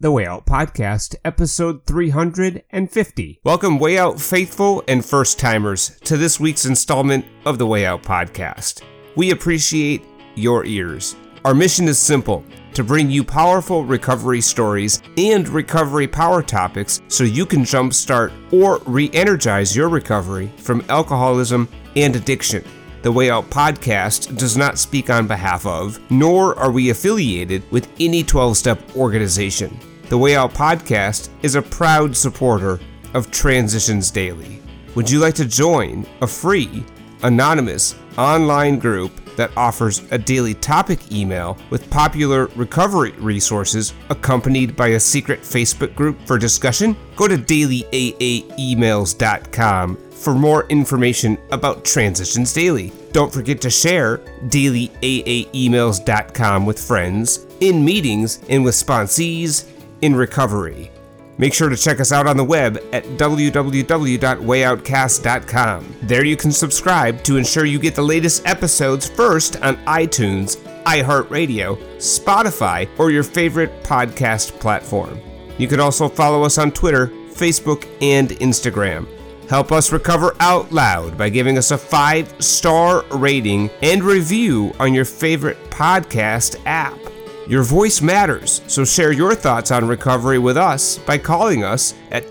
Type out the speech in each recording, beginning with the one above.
The Way Out Podcast, episode 350. Welcome, Way Out faithful and first-timers, to this week's installment of The Way Out Podcast. We appreciate your ears. Our mission is simple: to bring you powerful recovery stories and recovery power topics so you can jumpstart or re-energize your recovery from alcoholism and addiction. The Way Out Podcast does not speak on behalf of, nor are we affiliated with any 12-step organization. The Way Out Podcast is a proud supporter of Transitions Daily. Would you like to join a free, anonymous, online group that offers a daily topic email with popular recovery resources accompanied by a secret Facebook group for discussion? Go to dailyaaemails.com for more information about Transitions Daily. Don't forget to share dailyaaemails.com with friends, in meetings, and with sponsees in recovery. Make sure to check us out on the web at www.wayoutcast.com. There you can subscribe to ensure you get the latest episodes first on iTunes, iHeartRadio, Spotify, or your favorite podcast platform. You can also follow us on Twitter, Facebook, and Instagram. Help us recover out loud by giving us a 5-star rating and review on your favorite podcast app. Your voice matters, so share your thoughts on recovery with us by calling us at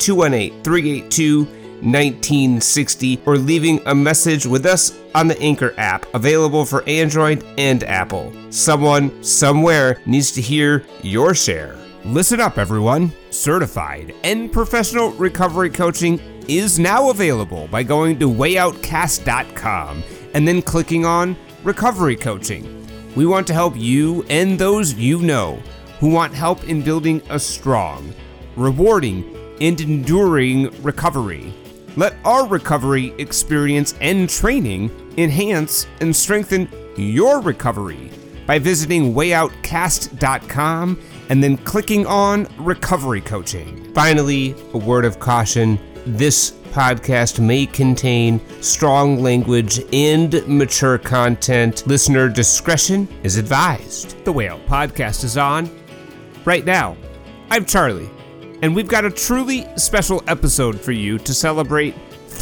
218-382-1960 or leaving a message with us on the Anchor app, available for Android and Apple. Someone, somewhere needs to hear your share. Listen up, everyone. Certified and professional recovery coaching is now available by going to wayoutcast.com and then clicking on Recovery Coaching. We want to help you and those you know who want help in building a strong, rewarding, and enduring recovery. Let our recovery experience and training enhance and strengthen your recovery by visiting wayoutcast.com and then clicking on Recovery Coaching. Finally, a word of caution: this podcast may contain strong language and mature content. Listener discretion is advised. The Way Out Podcast is on right now. I'm Charlie, and we've got a truly special episode for you to celebrate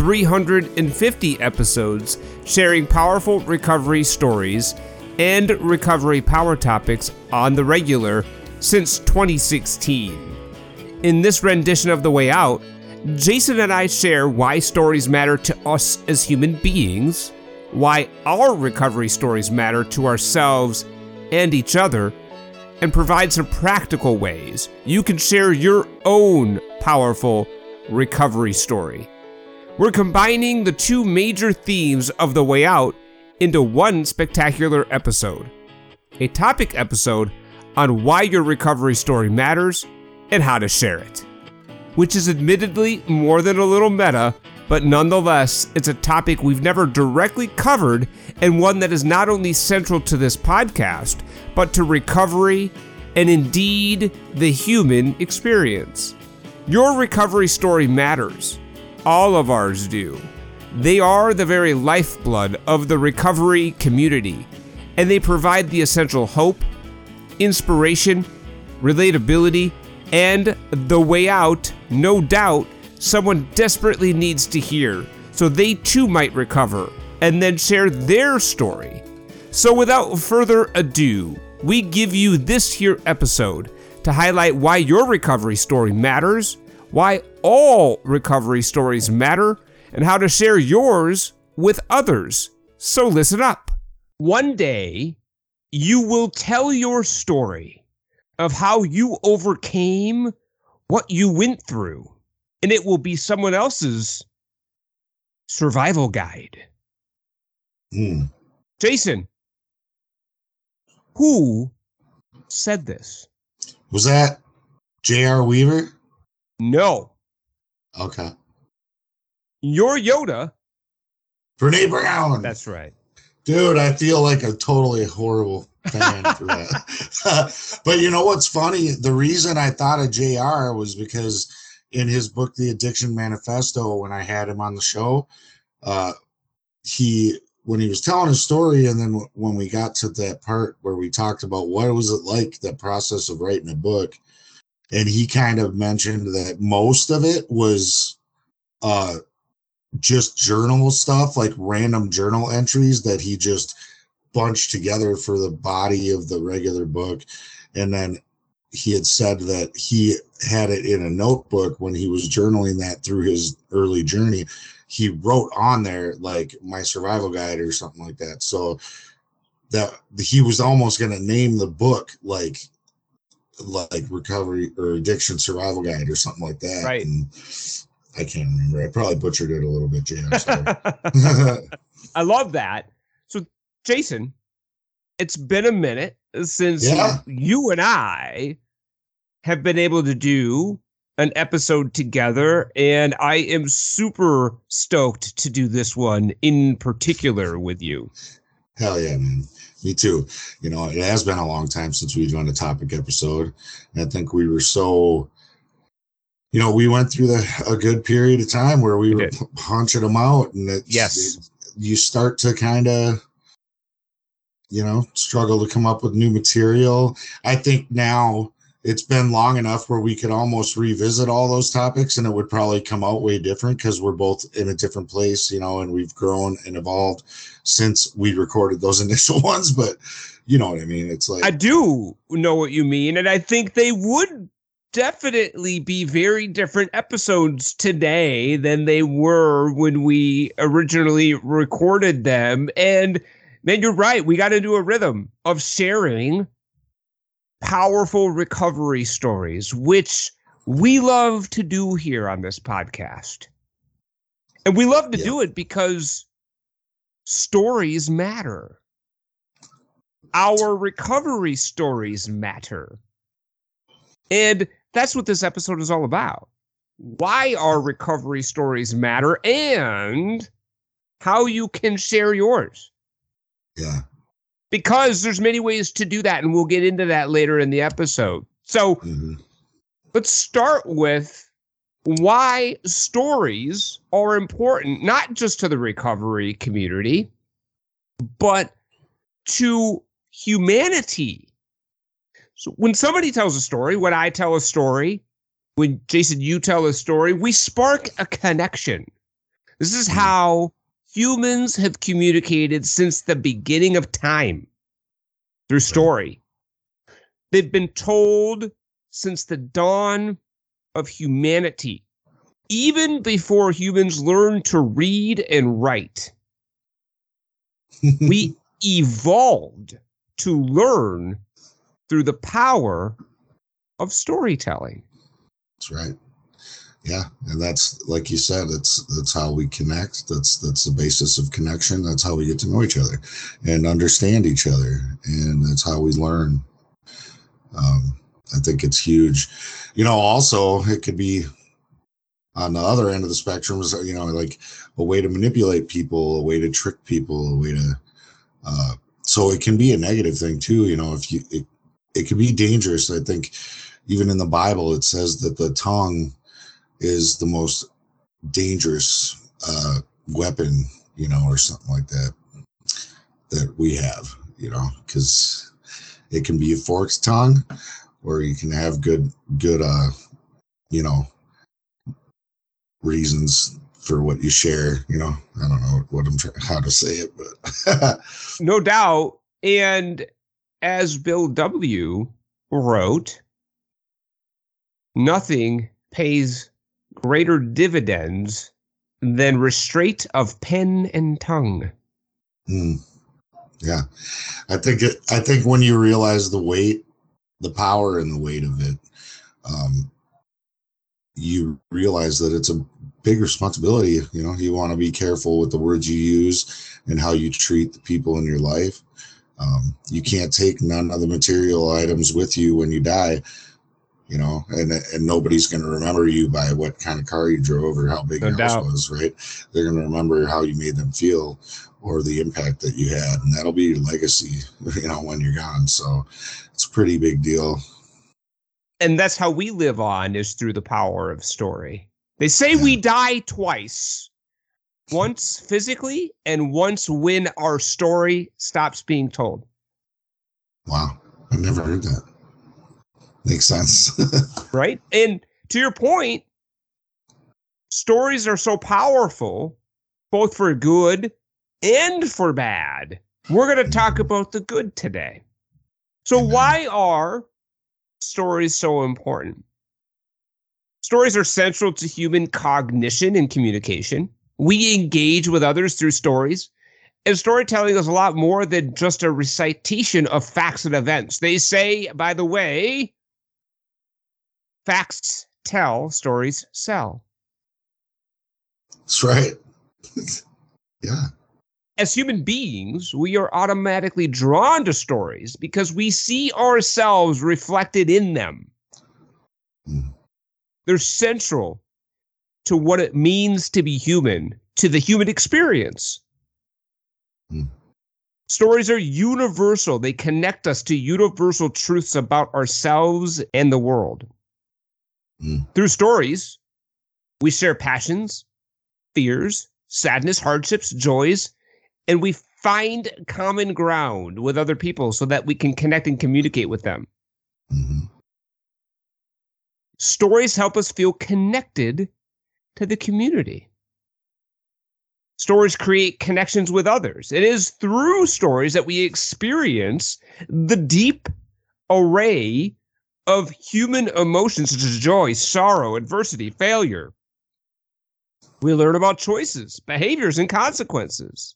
350 episodes sharing powerful recovery stories and recovery power topics on the regular since 2016. In this rendition of The Way Out, Jason and I share why stories matter to us as human beings, why our recovery stories matter to ourselves and each other, and provide some practical ways you can share your own powerful recovery story. We're combining the two major themes of The Way Out into one spectacular episode. A topic episode on why your recovery story matters and how to share it. Which is admittedly more than a little meta, but nonetheless, it's a topic we've never directly covered, and one that is not only central to this podcast, but to recovery and indeed the human experience. Your recovery story matters. All of ours do. They are the very lifeblood of the recovery community, and they provide the essential hope, inspiration, relatability, and the way out, no doubt, someone desperately needs to hear, so they too might recover and then share their story. So without further ado, we give you this here episode to highlight why your recovery story matters, why all recovery stories matter, and how to share yours with others. So listen up. One day, you will tell your story of how you overcame what you went through, and it will be someone else's survival guide. Jason, who said this? Was that J.R. Weaver? No. Okay. Your Yoda. Brene Brown. That's right. Dude, I feel like a totally horrible fan for that. But you know what's funny? The reason I thought of JR was because in his book, The Addiction Manifesto, when I had him on the show, when he was telling his story, and then when we got to that part where we talked about what was it like, the process of writing a book, And he kind of mentioned that most of it was just journal stuff, like random journal entries that he just bunched together for the body of the regular book. And then he had said that he had it in a notebook when he was journaling that through his early journey. He wrote on there like my survival guide or something like that. So that he was almost going to name the book like recovery or addiction survival guide or something like that. Right. And I can't remember. I probably butchered it a little bit, Jay. I'm sorry. I love that. So, Jason, it's been a minute since you and I have been able to do an episode together, and I am super stoked to do this one in particular with you. Hell yeah, man. Me too. You know, it has been a long time since we've done a topic episode. And I think we were so, you know, we went through a good period of time where we were punching them out. And you start to kind of, you know, struggle to come up with new material. I think now it's been long enough where we could almost revisit all those topics and it would probably come out way different because we're both in a different place, you know, and we've grown and evolved since we recorded those initial ones. But you know what I mean? It's like, I do know what you mean. And I think they would definitely be very different episodes today than they were when we originally recorded them. And man, you're right. We got to do a rhythm of sharing powerful recovery stories, which we love to do here on this podcast. And we love to do it because stories matter. Our recovery stories matter. And that's what this episode is all about. Why our recovery stories matter and how you can share yours. Yeah. Because there's many ways to do that, and we'll get into that later in the episode. So let's start with why stories are important, not just to the recovery community, but to humanity. So when somebody tells a story, when I tell a story, when Jason, you tell a story, we spark a connection. This is how humans have communicated since the beginning of time, through story. They've been told since the dawn of humanity, even before humans learned to read and write. We evolved to learn through the power of storytelling. That's right. Yeah, and that's, like you said, that's how we connect. That's the basis of connection. That's how we get to know each other and understand each other, and that's how we learn. I think it's huge. You know, also it could be on the other end of the spectrum, is, you know, like a way to manipulate people, a way to trick people, a way to. So it can be a negative thing too. You know, if it can be dangerous. I think even in the Bible it says that the tongue is the most dangerous weapon, you know, or something like that we have, you know, because it can be a forked tongue, or you can have good you know, reasons for what you share. You know, I don't know how to say it, but no doubt. And as Bill W. wrote, nothing pays greater dividends than restraint of pen and tongue. Yeah, I think when you realize the power and the weight of it, you realize that it's a big responsibility. You know, you want to be careful with the words you use and how you treat the people in your life. You can't take none of the material items with you when you die. You know, and nobody's going to remember you by what kind of car you drove or how big your house was, right? They're going to remember how you made them feel or the impact that you had, and that'll be your legacy, you know, when you're gone. So it's a pretty big deal. And that's how we live on, is through the power of story. They say we die twice, once physically and once when our story stops being told. Wow, I never heard that. Makes sense. Right? And to your point, stories are so powerful, both for good and for bad. We're going to talk about the good today. So why are stories so important? Stories are central to human cognition and communication. We engage with others through stories. And storytelling is a lot more than just a recitation of facts and events. They say, by the way, facts tell, stories sell. That's right. Yeah. As human beings, we are automatically drawn to stories because we see ourselves reflected in them. Mm. They're central to what it means to be human, to the human experience. Mm. Stories are universal. They connect us to universal truths about ourselves and the world. Mm. Through stories, we share passions, fears, sadness, hardships, joys, and we find common ground with other people so that we can connect and communicate with them. Mm-hmm. Stories help us feel connected to the community. Stories create connections with others. It is through stories that we experience the deep array of human emotions such as joy, sorrow, adversity, failure. We learn about choices, behaviors, and consequences.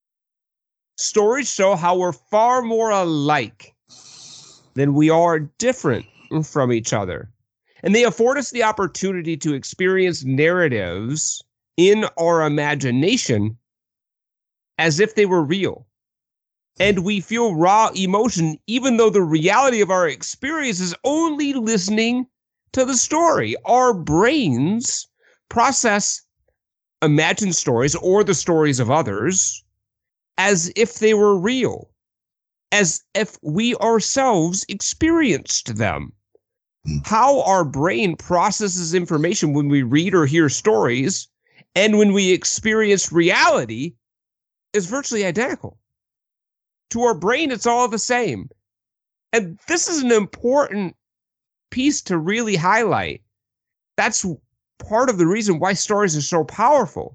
Stories show how we're far more alike than we are different from each other. And they afford us the opportunity to experience narratives in our imagination as if they were real. And we feel raw emotion, even though the reality of our experience is only listening to the story. Our brains process imagined stories or the stories of others as if they were real, as if we ourselves experienced them. How our brain processes information when we read or hear stories and when we experience reality is virtually identical. To our brain, it's all the same. And this is an important piece to really highlight. That's part of the reason why stories are so powerful.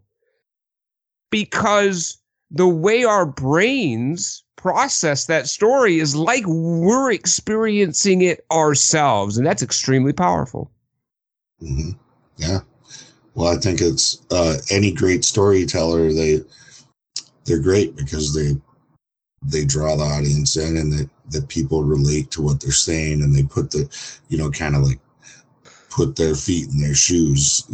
Because the way our brains process that story is like we're experiencing it ourselves. And that's extremely powerful. Mm-hmm. Yeah. Well, I think it's any great storyteller, they're great because they draw the audience in, and that people relate to what they're saying, and they put the, kind of like put their feet in their shoes,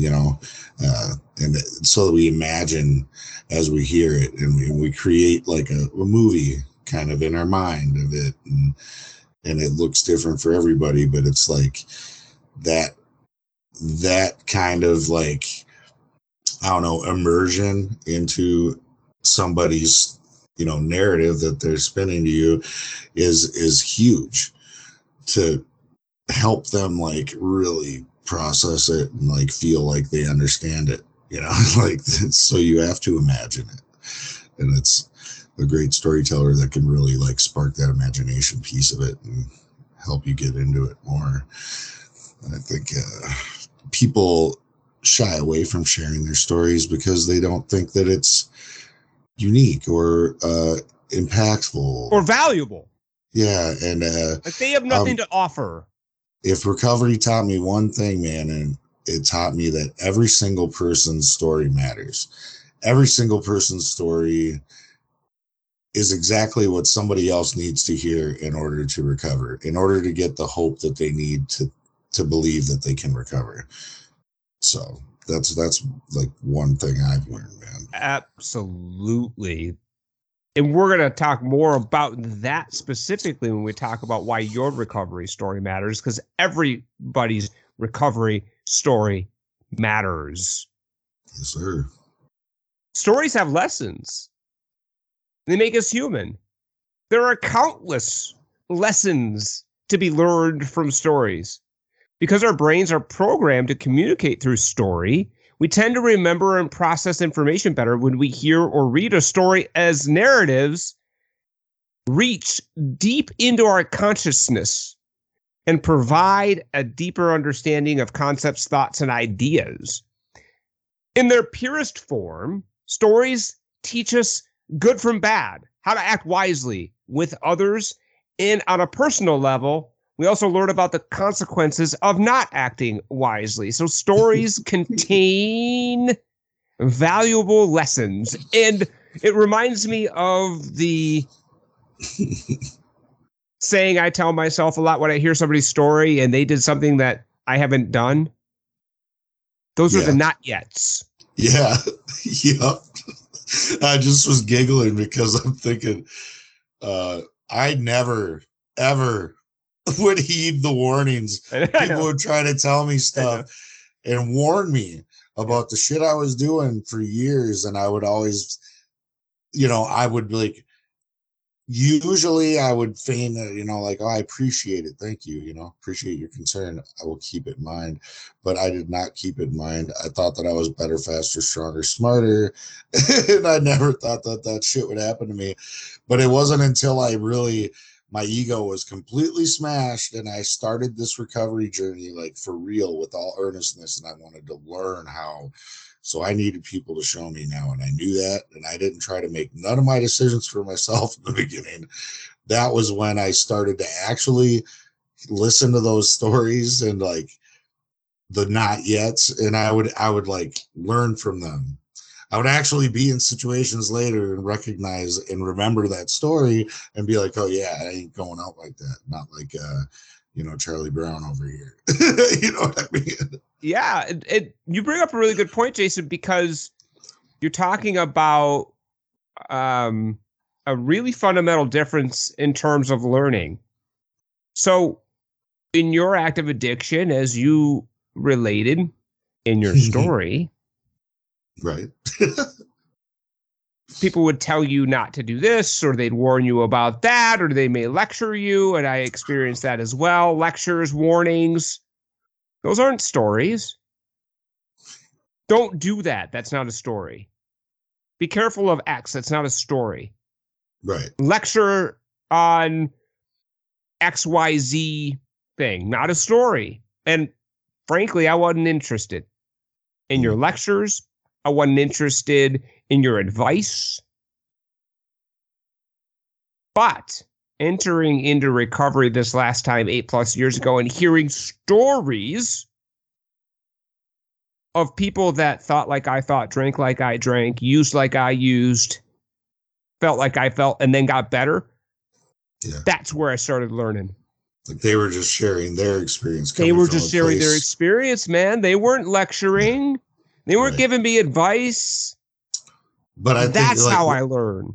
and so that we imagine as we hear it, and we create like a movie kind of in our mind of it, and it looks different for everybody, but it's like that kind of like, I don't know, immersion into somebody's narrative that they're spinning to you is huge to help them like really process it and like feel like they understand it, like, so you have to imagine it, and it's a great storyteller that can really like spark that imagination piece of it and help you get into it more. And I think people shy away from sharing their stories because they don't think that it's unique or impactful Or valuable. Yeah, and like they have nothing to offer. If recovery taught me one thing, man, and it taught me that every single person's story matters. Every single person's story is exactly what somebody else needs to hear in order to recover, in order to get the hope that they need to believe that they can recover. So that's like one thing I've learned, man. Absolutely. And we're going to talk more about that specifically when we talk about why your recovery story matters, because everybody's recovery story matters. Yes, sir. Stories have lessons. They make us human. There are countless lessons to be learned from stories. Because our brains are programmed to communicate through story, we tend to remember and process information better when we hear or read a story, as narratives reach deep into our consciousness and provide a deeper understanding of concepts, thoughts, and ideas. In their purest form, stories teach us good from bad, how to act wisely with others, and on a personal level, we also learn about the consequences of not acting wisely. So stories contain valuable lessons. And it reminds me of the saying I tell myself a lot when I hear somebody's story and they did something that I haven't done. Those are the not yets. Yeah. Yep. I just was giggling because I'm thinking I never, ever would heed the warnings. People would try to tell me stuff and warn me about the shit I was doing for years. And I would always, I would like, usually I would feign that, like, oh, I appreciate it. Thank you. Appreciate your concern. I will keep it in mind. But I did not keep it in mind. I thought that I was better, faster, stronger, smarter. And I never thought that shit would happen to me. But it wasn't until my ego was completely smashed and I started this recovery journey, like for real, with all earnestness. And I wanted to learn how. So I needed people to show me now. And I knew that. And I didn't try to make none of my decisions for myself in the beginning. That was when I started to actually listen to those stories and like the not yets. And I would like learn from them. I would actually be in situations later and recognize and remember that story and be like, oh yeah, I ain't going out like that. Not like, Charlie Brown over here. You know what I mean? Yeah. You bring up a really good point, Jason, because you're talking about a really fundamental difference in terms of learning. So in your active addiction, as you related in your story, right. People would tell you not to do this, or they'd warn you about that, or they may lecture you. And I experienced that as well. Lectures, warnings. Those aren't stories. Don't do that. That's not a story. Be careful of X. That's not a story. Right. Lecture on XYZ thing. Not a story. And frankly, I wasn't interested in your lectures. I wasn't interested in your advice. But entering into recovery this last time, 8+ years ago, and hearing stories of people that thought like I thought, drank like I drank, used like I used, felt like I felt, and then got better. Yeah. That's where I started learning. Like they were just sharing their experience. They were just sharing their experience, man. They weren't lecturing. They weren't giving me advice. But I think that's how I learn.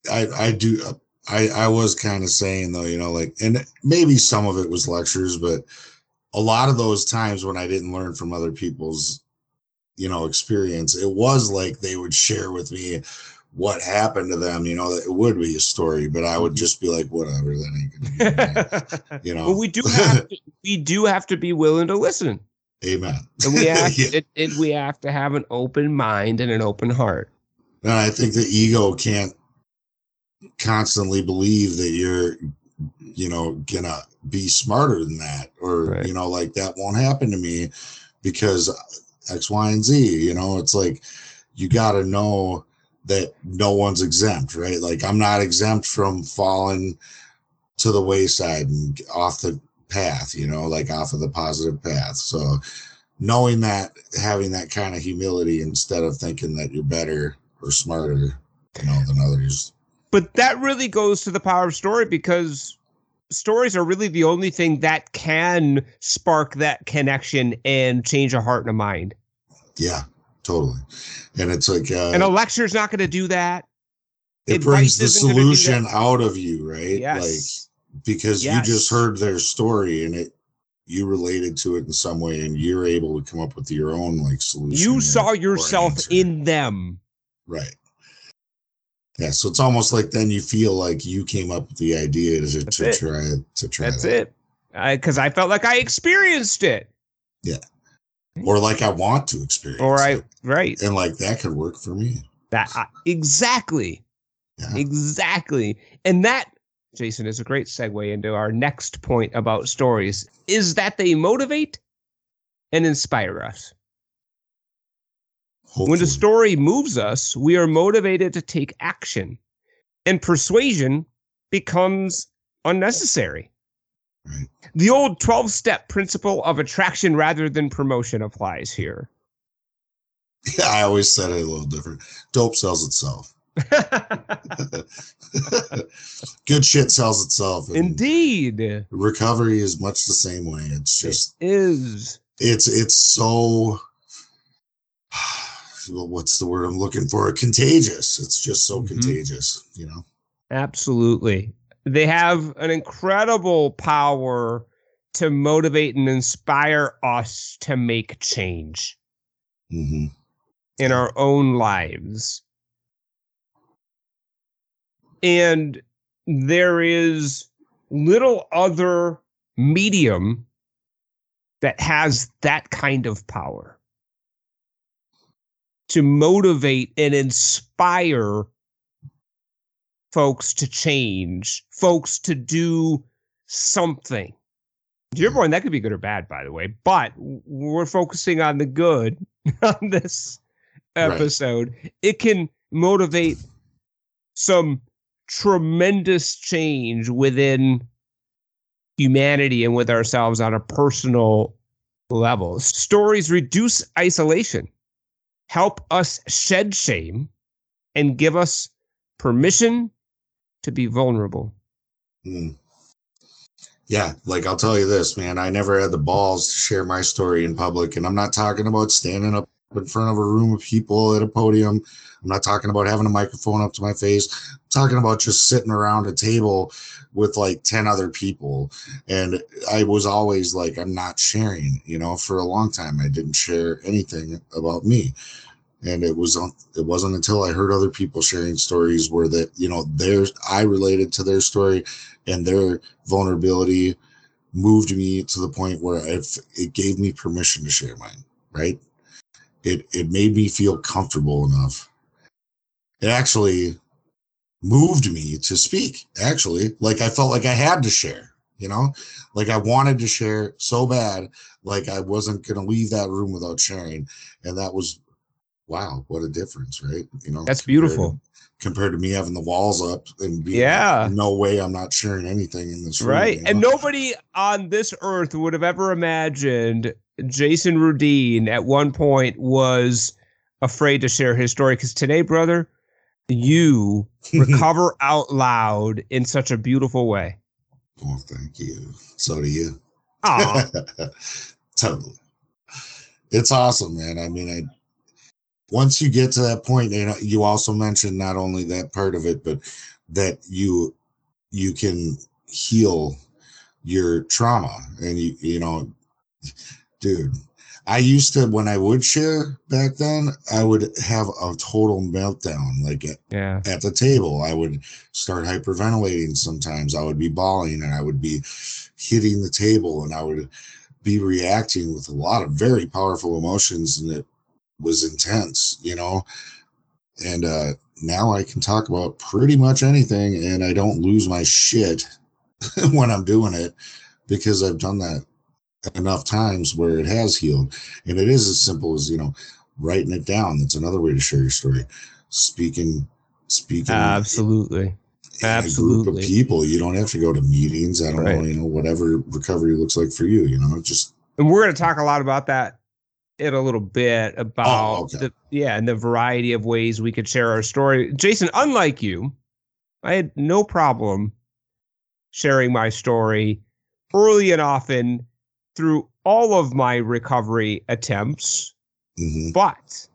I was kind of saying though, and maybe some of it was lectures, but a lot of those times when I didn't learn from other people's, experience, it was like they would share with me what happened to them, that it would be a story, but I would just be like, whatever, that ain't gonna be Well, we do have to be willing to listen. Amen. And we have we have to have an open mind and an open heart. And I think the ego can't constantly believe that you're, gonna be smarter than that, or, right. Like that won't happen to me because X, Y, and Z, it's like, you got to know that no one's exempt, right? Like I'm not exempt from falling to the wayside and off the path, like off of the positive path. So knowing that, having that kind of humility instead of thinking that you're better or smarter, than others. But that really goes to the power of story, because stories are really the only thing that can spark that connection and change a heart and a mind. Yeah, totally. And it's like, and a lecture's not going to do that. It brings the solution out of you, right? Yes. Like, because you just heard their story and you related to it in some way, and you're able to come up with your own like solution. You saw yourself in them. Right. Yeah. So it's almost like then you feel like you came up with the idea to try. That's it. Because I felt like I experienced it. Yeah. Or like I want to experience it. Right. And like that could work for me. Exactly. Yeah. Exactly. And that Jason, is a great segue into our next point about stories, is that they motivate and inspire us. Hopefully. When the story moves us, we are motivated to take action, and persuasion becomes unnecessary. Right. The old 12-step principle of attraction rather than promotion applies here. Yeah, I always said it a little different. Dope sells itself. Good shit sells itself. Indeed. Recovery is much the same way. It's just it is. It's so what's the word I'm looking for? Contagious. It's just so contagious, you know? Absolutely. They have an incredible power to motivate and inspire us to make change in our own lives. And there is little other medium that has that kind of power to motivate and inspire folks to change, folks to do something. To your point, that could be good or bad, by the way, but we're focusing on the good on this episode. Right. It can motivate some tremendous change within humanity and with ourselves on a personal level. Stories reduce isolation, help us shed shame, and give us permission to be vulnerable. Yeah, like I'll tell you this, man, I never had the balls to share my story in public, and I'm not talking about standing up in front of a room of people at a podium. I'm not talking about having a microphone up to my face. I'm talking about just sitting around a table with like 10 other people. And I was always like, I'm not sharing, you know, for a long time. I didn't share anything about me. And it wasn't until I heard other people sharing stories where that, you know, I related to their story and their vulnerability moved me to the point where it gave me permission to share mine, right? It made me feel comfortable enough. It actually moved me to speak, actually. Like I felt like I had to share, you know, like I wanted to share so bad, like I wasn't going to leave that room without sharing. And that was, wow, what a difference, right? You know, that's beautiful. Compared to me having the walls up and being like, no way, I'm not sharing anything in this room. Right. You know? And nobody on this earth would have ever imagined Jason Rudeen at one point was afraid to share his story. Because today, brother, you recover out loud in such a beautiful way. Well, thank you. So do you. Totally. It's awesome, man. I mean, once you get to that point, you also mentioned not only that part of it, but that you can heal your trauma. And you know, dude, I used to, when I would share back then, I would have a total meltdown. Like at the table, I would start hyperventilating. Sometimes I would be bawling and I would be hitting the table and I would be reacting with a lot of very powerful emotions, and it was intense, you know. And now I can talk about pretty much anything and I don't lose my shit when I'm doing it, because I've done that enough times where it has healed. And it is as simple as, you know, writing it down. That's another way to share your story. Speaking absolutely in a group of people. You don't have to go to meetings. I don't know, you know, whatever recovery looks like for you, you know, just. And we're going to talk a lot about that in a little bit about the variety of ways we could share our story. Jason, unlike you, I had no problem sharing my story early and often through all of my recovery attempts. But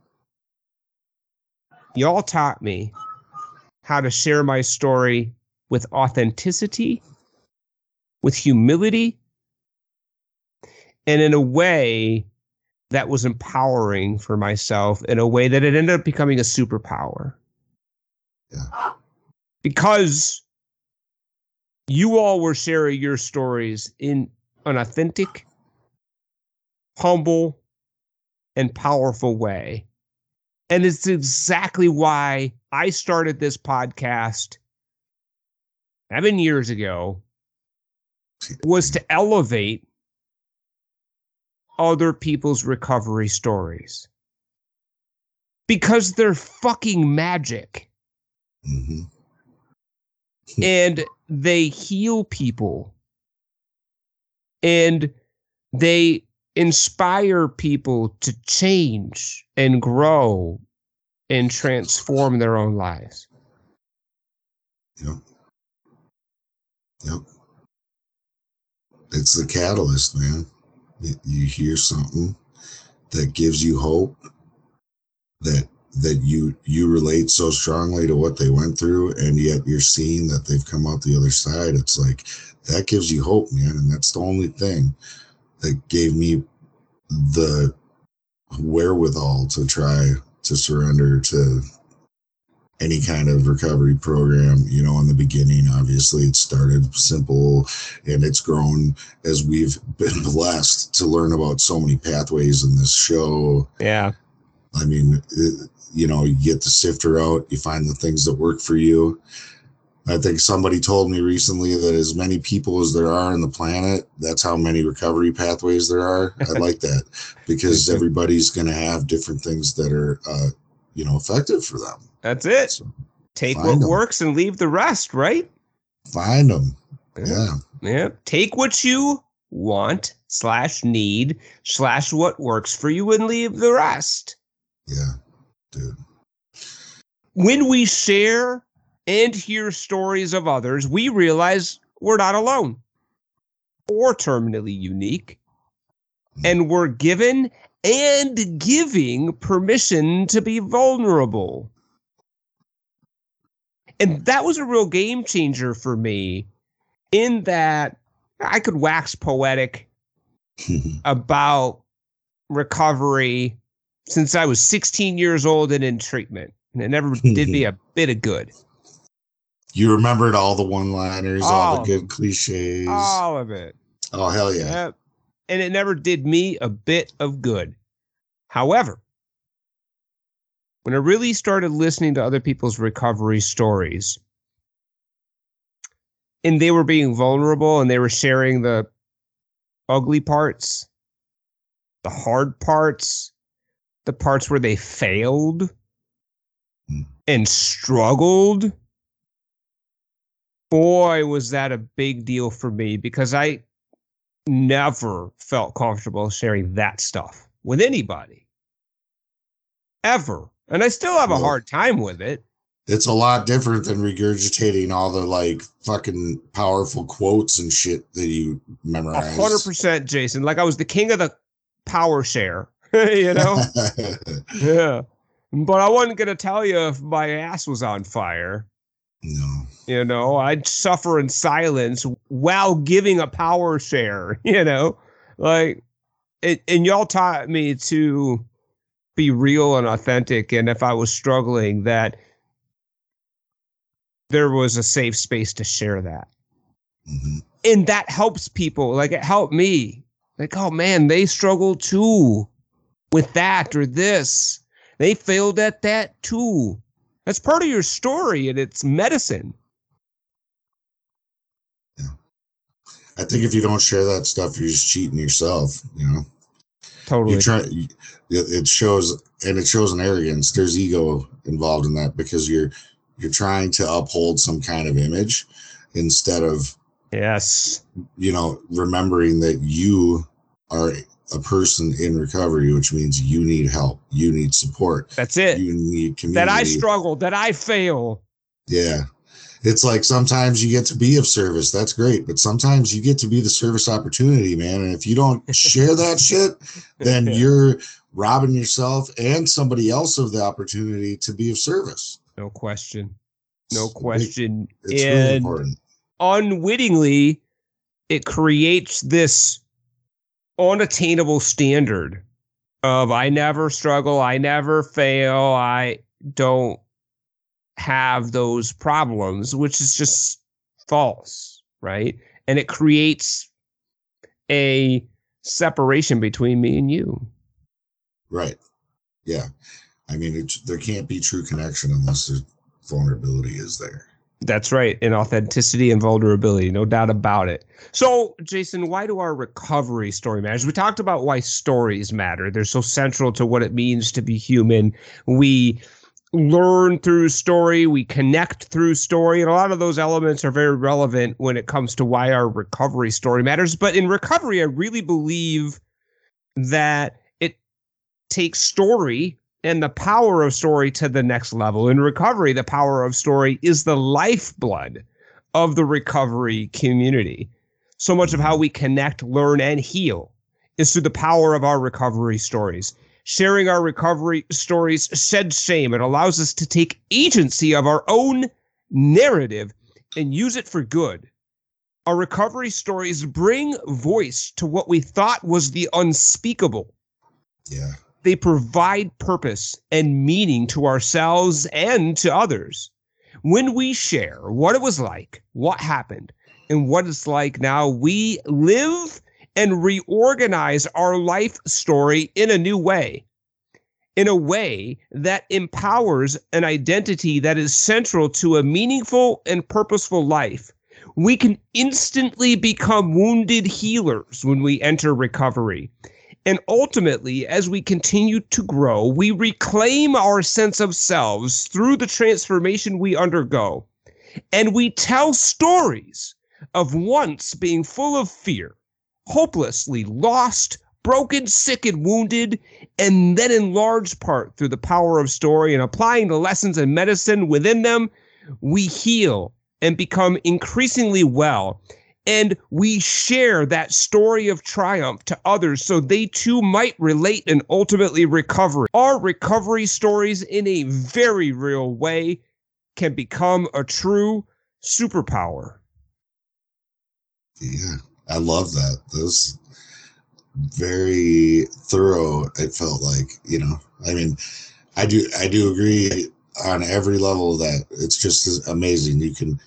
y'all taught me how to share my story with authenticity, with humility, and in a way that was empowering for myself, in a way that it ended up becoming a superpower. Yeah. Because you all were sharing your stories in an authentic, humble, and powerful way. And it's exactly why I started this podcast 7 years ago was to elevate other people's recovery stories. Because they're fucking magic. Mm-hmm. And they heal people. And they inspire people to change and grow and transform their own lives. Yep. Yep. It's the catalyst, man. You hear something that gives you hope, that you relate so strongly to what they went through, and yet you're seeing that they've come out the other side. It's like, that gives you hope, man. And that's the only thing that gave me the wherewithal to try to surrender to any kind of recovery program. You know, in the beginning, obviously it started simple, and it's grown as we've been blessed to learn about so many pathways in this show. Yeah. I mean, you know, you get the sifter out, you find the things that work for you. I think somebody told me recently that as many people as there are on the planet, that's how many recovery pathways there are. I like that, because everybody's going to have different things that are, you know, effective for them. That's it. So take what works and leave the rest, right? Find them. Yeah. Yeah. Take what you want / need / what works for you and leave the rest. Yeah, dude. When we share and hear stories of others, we realize we're not alone or terminally unique. And we're given and giving permission to be vulnerable. And that was a real game changer for me, in that I could wax poetic about recovery since I was 16 years old and in treatment. And it never did me a bit of good. You remembered all the one-liners, all the good cliches. All of it. Oh, hell yeah. And it never did me a bit of good. However, when I really started listening to other people's recovery stories, and they were being vulnerable and they were sharing the ugly parts, the hard parts, the parts where they failed and struggled, boy, was that a big deal for me, because I never felt comfortable sharing that stuff with anybody. Ever. And I still have a hard time with it. It's a lot different than regurgitating all the like fucking powerful quotes and shit that you memorize. 100%, Jason. Like I was the king of the power share, you know? Yeah. But I wasn't going to tell you if my ass was on fire. No. You know, I'd suffer in silence while giving a power share, you know? Like, and y'all taught me to be real and authentic. And if I was struggling, that there was a safe space to share that. Mm-hmm. And that helps people. Like, it helped me. Like, oh man, they struggle too with that or this. They failed at that too. That's part of your story, and it's medicine. Yeah. I think if you don't share that stuff, you're just cheating yourself, you know? Totally. It shows an arrogance. There's ego involved in that, because you're trying to uphold some kind of image instead of, yes, you know, remembering that you are a person in recovery, which means you need help, you need support. That's it. You need community. That I struggle, that I fail. Yeah. It's like sometimes you get to be of service. That's great. But sometimes you get to be the service opportunity, man. And if you don't share that shit, then you're robbing yourself and somebody else of the opportunity to be of service. No question. No question. It's really important. Unwittingly, it creates this unattainable standard of I never struggle, I never fail, I don't have those problems, which is just false, right? And it creates a separation between me and you. Right. Yeah. I mean, there can't be true connection unless the vulnerability is there. That's right. And authenticity and vulnerability, no doubt about it. So, Jason, why do our recovery story matter? We talked about why stories matter. They're so central to what it means to be human. We learn through story, we connect through story, and a lot of those elements are very relevant when it comes to why our recovery story matters. But in recovery, I really believe that it takes story and the power of story to the next level. In recovery, the power of story is the lifeblood of the recovery community. So much of how we connect, learn, and heal is through the power of our recovery stories. Sharing our recovery stories sheds shame. It allows us to take agency of our own narrative and use it for good. Our recovery stories bring voice to what we thought was the unspeakable. Yeah. They provide purpose and meaning to ourselves and to others. When we share what it was like, what happened, and what it's like now, we live and reorganize our life story in a new way, in a way that empowers an identity that is central to a meaningful and purposeful life. We can instantly become wounded healers when we enter recovery. And ultimately, as we continue to grow, we reclaim our sense of selves through the transformation we undergo. And we tell stories of once being full of fear, hopelessly lost, broken, sick, and wounded, and then in large part through the power of story and applying the lessons and medicine within them, we heal and become increasingly well. And we share that story of triumph to others so they too might relate and ultimately recover. Our recovery stories, in a very real way, can become a true superpower. Yeah, I love that. Those very thorough, it felt like, I mean, I do agree on every level of that. It's just amazing.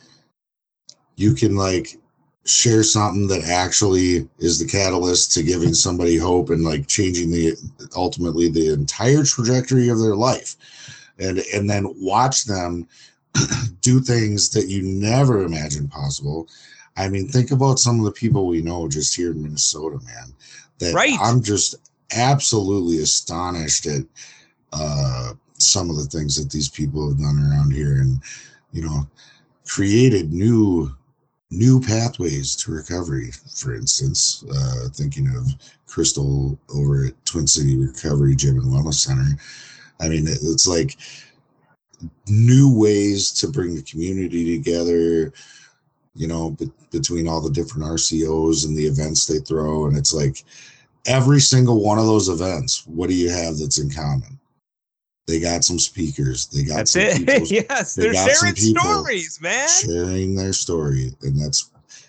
You can like share something that actually is the catalyst to giving somebody hope and like changing ultimately the entire trajectory of their life, and then watch them do things that you never imagined possible. I mean, think about some of the people we know just here in Minnesota, man, that Right. I'm just absolutely astonished at some of the things that these people have done around here, and created new pathways to recovery. For instance, thinking of Crystal over at Twin City Recovery Gym and Wellness Center. I mean, it's like new ways to bring the community together, between all the different RCOs and the events they throw. And it's like every single one of those events, what do you have that's in common? They got some speakers. They got That's some it. people. Yes, They they're got some sharing people stories, man. sharing their story. And that's,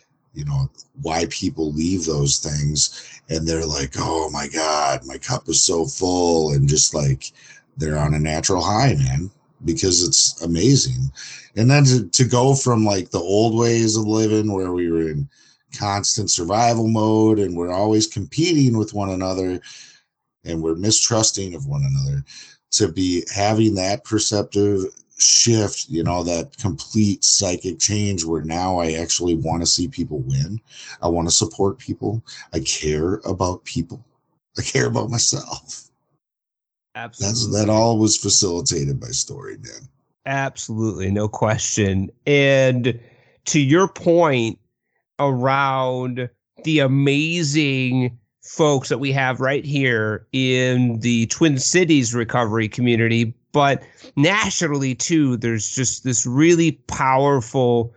why people leave those things and they're like, oh my God, my cup is so full. And just like, they're on a natural high, man, because it's amazing. And then to go from like the old ways of living where we were in constant survival mode and we're always competing with one another and we're mistrusting of one another, to be having that perceptive shift, that complete psychic change where now I actually want to see people win. I want to support people. I care about people. I care about myself. Absolutely. That all was facilitated by story, man. Absolutely, no question. And to your point around the amazing folks that we have right here in the Twin Cities recovery community, but nationally too, there's just this really powerful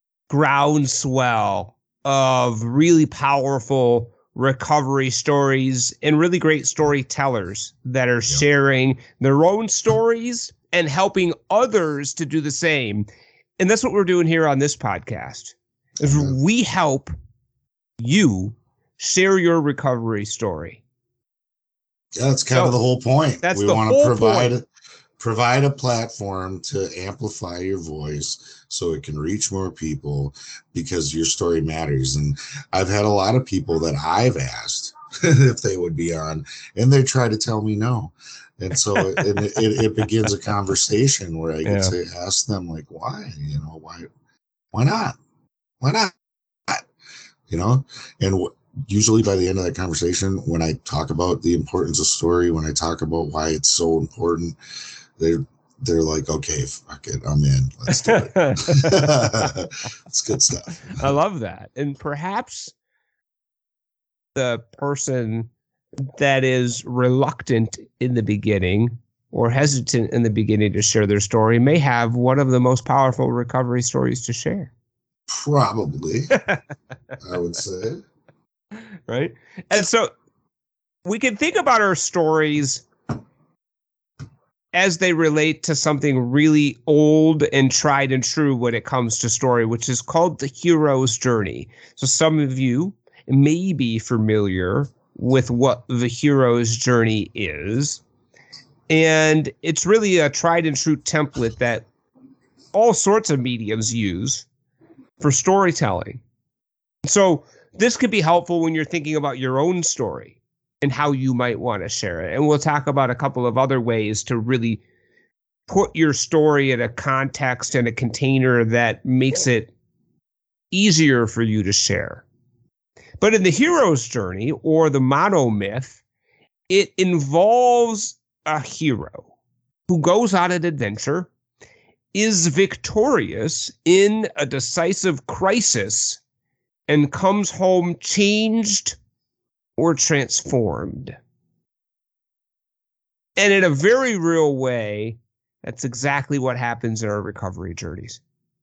groundswell of really powerful recovery stories and really great storytellers that are sharing their own stories and helping others to do the same. And that's what we're doing here on this podcast. Is we help you share your recovery story. Yeah, that's kind of the whole point. That's we the want whole to provide point. a platform to amplify your voice so it can reach more people, because your story matters. And I've had a lot of people that I've asked, if they would be on, and they try to tell me no. And so it begins a conversation where I get to ask them, like, why, why not? Why not? And usually by the end of that conversation, when I talk about the importance of story, when I talk about why it's so important, they're like, okay, fuck it, I'm in. Let's do it. It's good stuff. I love that. And perhaps the person that is reluctant in the beginning or hesitant in the beginning to share their story may have one of the most powerful recovery stories to share. Probably, I would say. Right? And so we can think about our stories as they relate to something really old and tried and true when it comes to story, which is called the hero's journey. So some of you may be familiar with what the hero's journey is. And it's really a tried and true template that all sorts of mediums use for storytelling. So this could be helpful when you're thinking about your own story and how you might want to share it. And we'll talk about a couple of other ways to really put your story in a context and a container that makes it easier for you to share. But in the hero's journey, or the monomyth, it involves a hero who goes on an adventure, is victorious in a decisive crisis, and comes home changed or transformed. And in a very real way, that's exactly what happens in our recovery journeys.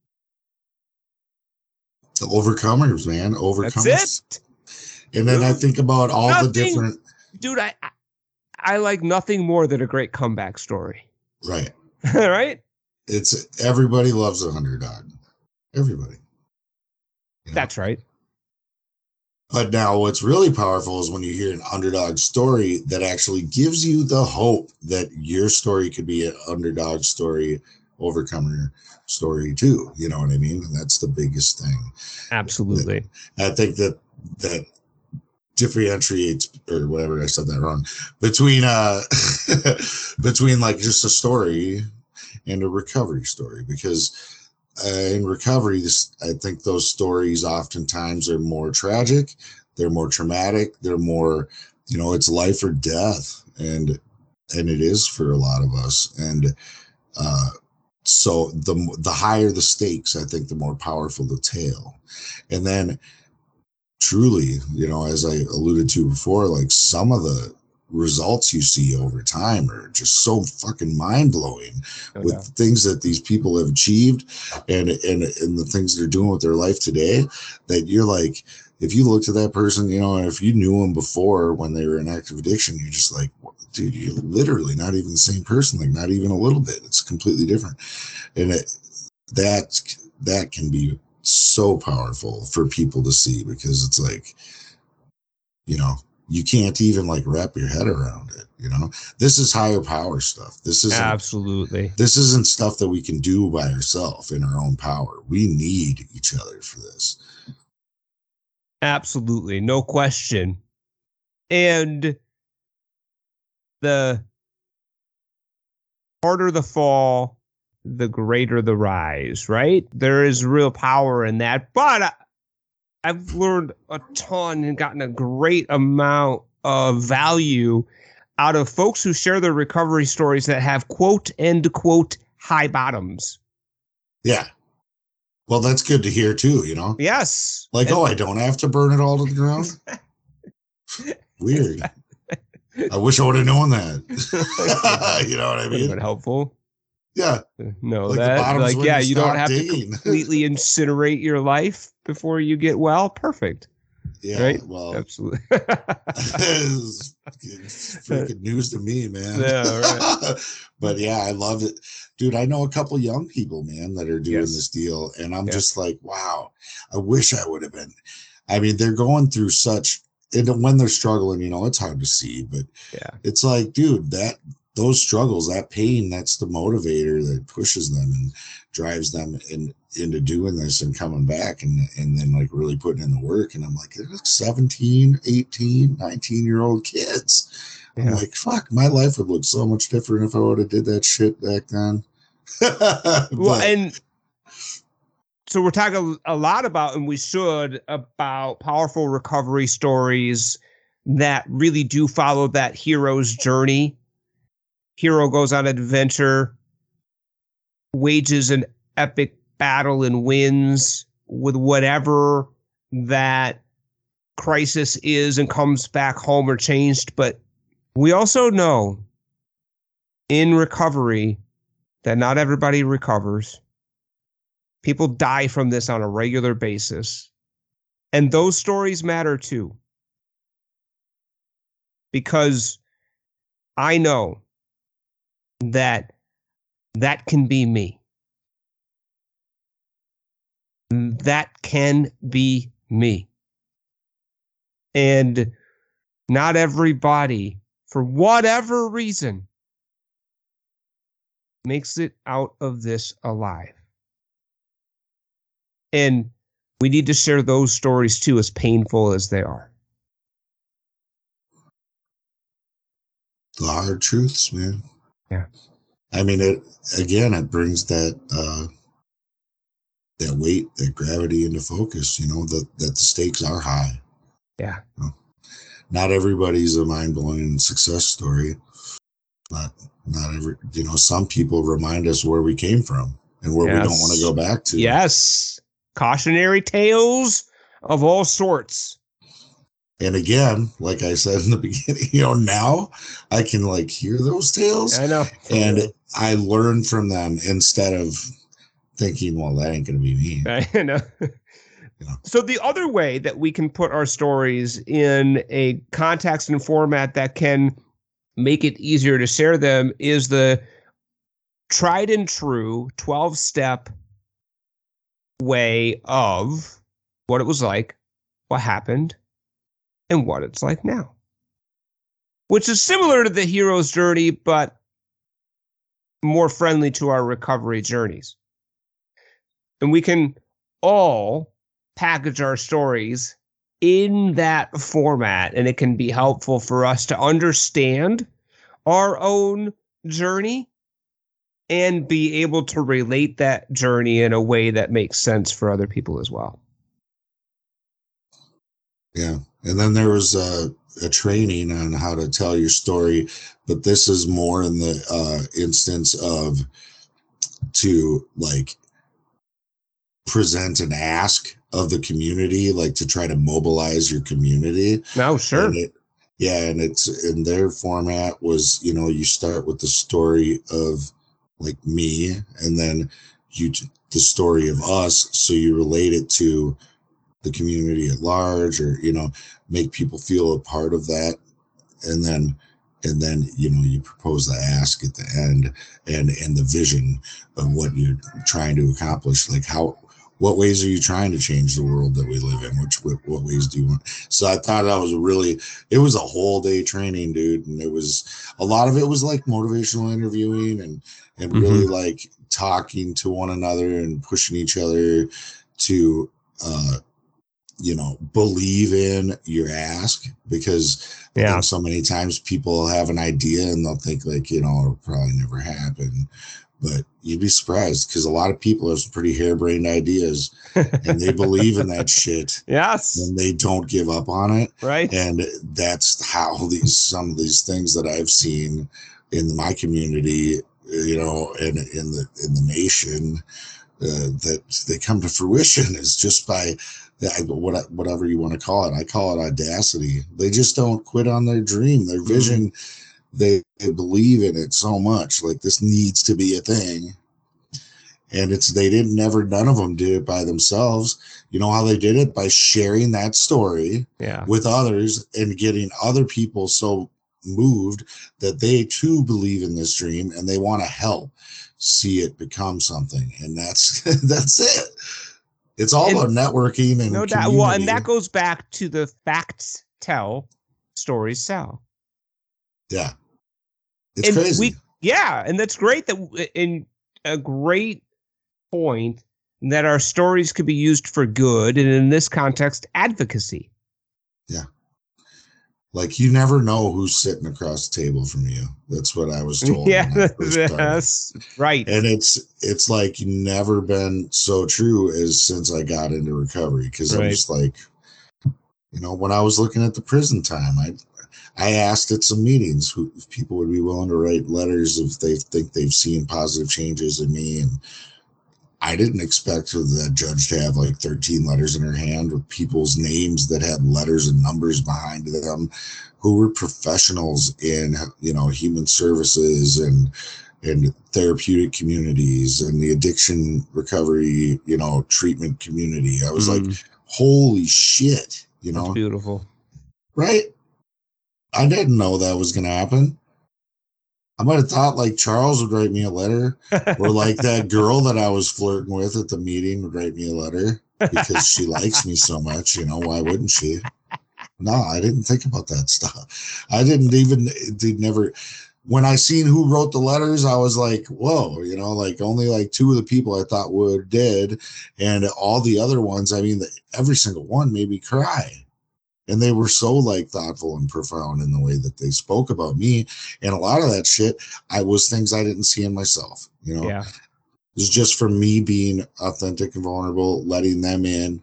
The overcomers, man. Overcomers. That's it. And then I think about all the different... Dude, I like nothing more than a great comeback story. Right. Right? It's everybody loves a underdog. Everybody. That's right. But now what's really powerful is when you hear an underdog story that actually gives you the hope that your story could be an underdog story, overcomer story too. You know what I mean? And that's the biggest thing. Absolutely. I think that differentiates, or whatever, I said that wrong, between between like just a story and a recovery story, because in recovery, I think those stories oftentimes are more tragic, they're more traumatic, they're more, it's life or death, and it is for a lot of us. And so the higher the stakes, I think the more powerful the tale. And then truly, as I alluded to before, like some of the results you see over time are just so fucking mind-blowing with the things that these people have achieved and the things they're doing with their life today, that you're like, if you look to that person, and if you knew them before when they were in active addiction, you're just like, dude, you're literally not even the same person, like not even a little bit. It's completely different. And that can be so powerful for people to see, because it's like, you can't even like wrap your head around it. This is higher power stuff. This is absolutely. This isn't stuff that we can do by ourselves in our own power. We need each other for this. Absolutely. No question. And the harder the fall, the greater the rise, right? There is real power in that. But I've learned a ton and gotten a great amount of value out of folks who share their recovery stories that have quote end quote high bottoms. Yeah. Well, that's good to hear too, Yes. Like, I don't have to burn it all to the ground. Weird. I wish I would have known that. You know what I mean? Been helpful. Yeah. No, like you don't have digging. To completely incinerate your life before you get well. Perfect. Yeah. Right? Well, absolutely. It's freaking news to me, man. Yeah. Right. But yeah, I love it. Dude, I know a couple young people, man, that are doing this deal. And I'm just like, wow, I wish I would have been. I mean, they're going through such, and when they're struggling, it's hard to see, but it's like, dude, those struggles, that pain, that's the motivator that pushes them and drives them into doing this and coming back and then like really putting in the work. And I'm like, there's 17, 18, 19-year-old kids. Yeah. I'm like, fuck, my life would look so much different if I would have did that shit back then. Well, and so we're talking a lot about, and we should, about powerful recovery stories that really do follow that hero's journey. Hero goes on an adventure, wages an epic battle and wins with whatever that crisis is and comes back home or changed. But we also know in recovery that not everybody recovers. People die from this on a regular basis. And those stories matter too. Because I know that can be me. That can be me. And not everybody, for whatever reason, makes it out of this alive. And we need to share those stories too, as painful as they are. The hard truths, man. Yeah. I mean, it brings that weight, that gravity into focus, that the stakes are high. Yeah. Not everybody's a mind-blowing success story. Not every, some people remind us where we came from and where we don't want to go back to. Yes. Cautionary tales of all sorts. And again, like I said in the beginning, now I can like hear those tales. I know. And I learn from them instead of thinking, well, that ain't going to be me. I know. So the other way that we can put our stories in a context and format that can make it easier to share them is the tried and true 12-step way of what it was like, what happened, and what it's like now. Which is similar to the hero's journey, but more friendly to our recovery journeys. And we can all package our stories in that format, and it can be helpful for us to understand our own journey and be able to relate that journey in a way that makes sense for other people as well. Yeah. And then there was a training on how to tell your story, but this is more in the instance of to like present an ask of the community, like to try to mobilize your community. No, sure. And in their format was, you start with the story of like me, and then the story of us. So you relate it to the community at large, or, make people feel a part of that. And then, you propose the ask at the end and the vision of what you're trying to accomplish. Like what ways are you trying to change the world that we live in? What ways do you want? So I thought that was it was a whole day training, dude. And a lot of it was like motivational interviewing and really like talking to one another and pushing each other to, believe in your ask, because I think so many times people have an idea and they'll think like, it'll probably never happen. But you'd be surprised, because a lot of people have some pretty harebrained ideas and they believe in that shit. Yes. And they don't give up on it. Right. And that's how some of these things that I've seen in my community, and in the nation, that they come to fruition is just by whatever you want to call it. I call it audacity. They just don't quit on their dream, their vision. They believe in it so much, like this needs to be a thing. And none of them did it by themselves. You know how they did it? By sharing that story with others and getting other people so moved that they too believe in this dream and they want to help see it become something. And that's it. It's all about networking and no doubt. Well, and that goes back to the facts tell, stories sell. Yeah. It's crazy. And that's great that in a great point that our stories could be used for good, and in this context, advocacy. Yeah. Like, you never know who's sitting across the table from you. That's what I was told when I first started. Yes, right. And it's like never been so true as since I got into recovery, because I'm just like, when I was looking at the prison time, I asked at some meetings if people would be willing to write letters if they think they've seen positive changes in me. And I didn't expect that judge to have like 13 letters in her hand with people's names that had letters and numbers behind them, who were professionals in, human services and therapeutic communities and the addiction recovery, treatment community. I was like, holy shit, That's beautiful. Right? I didn't know that was going to happen. I might have thought like Charles would write me a letter, or like that girl that I was flirting with at the meeting would write me a letter because she likes me so much. Why wouldn't she? No, I didn't think about that stuff. I never. When I seen who wrote the letters, I was like, whoa, like only like 2 of the people I thought did. And all the other ones, I mean, every single one made me cry. And they were so like thoughtful and profound in the way that they spoke about me. And a lot of that shit, was things I didn't see in myself, Yeah. It was just for me being authentic and vulnerable, letting them in.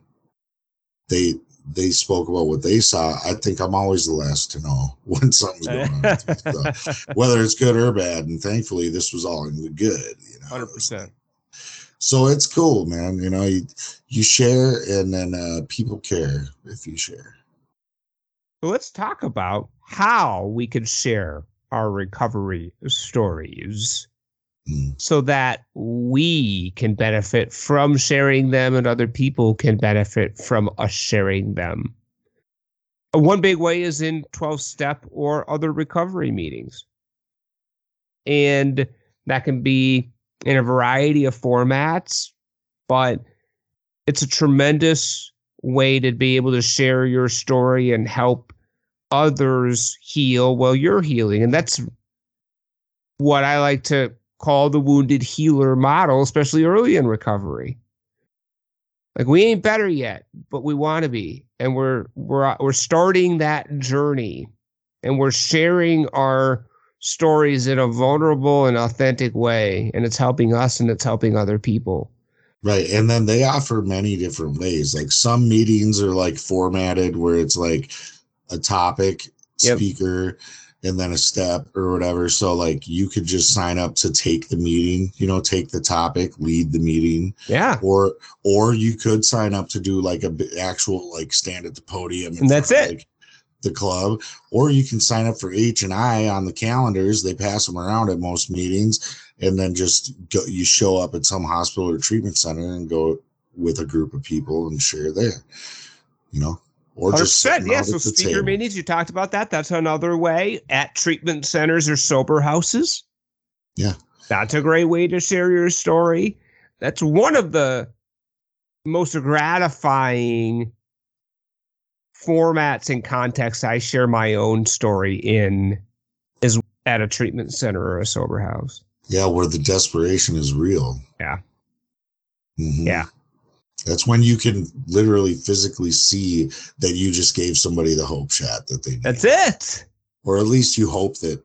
They spoke about what they saw. I think I'm always the last to know when something's going on with me, so, whether it's good or bad. And thankfully this was all in the good, 100%. So it's cool, man. You share, and then people care if you share. So let's talk about how we can share our recovery stories so that we can benefit from sharing them and other people can benefit from us sharing them. One big way is in 12-step or other recovery meetings. And that can be in a variety of formats, but it's a tremendous way to be able to share your story and help others heal while you're healing. And that's what I like to call the wounded healer model, especially early in recovery. Like, we ain't better yet, but we want to be. And we're starting that journey, and we're sharing our stories in a vulnerable and authentic way. And it's helping us and it's helping other people. Right. And then they offer many different ways. Like, some meetings are like formatted where it's like a topic, speaker, and then a step or whatever. So like, you could just sign up to take the meeting, take the topic, lead the meeting. Yeah. Or you could sign up to do like a actual, like, stand at the podium. And that's it. Like, the club. Or you can sign up for H&I on the calendars. They pass them around at most meetings. And then you show up at some hospital or treatment center and go with a group of people and share there, or 100%, just yeah. So speaker meetings, you talked about that. That's another way. At treatment centers or sober houses. Yeah. That's a great way to share your story. That's one of the most gratifying formats and contexts I share my own story in, is at a treatment center or a sober house. Yeah, where the desperation is real. Yeah. Mm-hmm. Yeah. That's when you can literally physically see that you just gave somebody the hope shot that they need. That's it. Or at least you hope that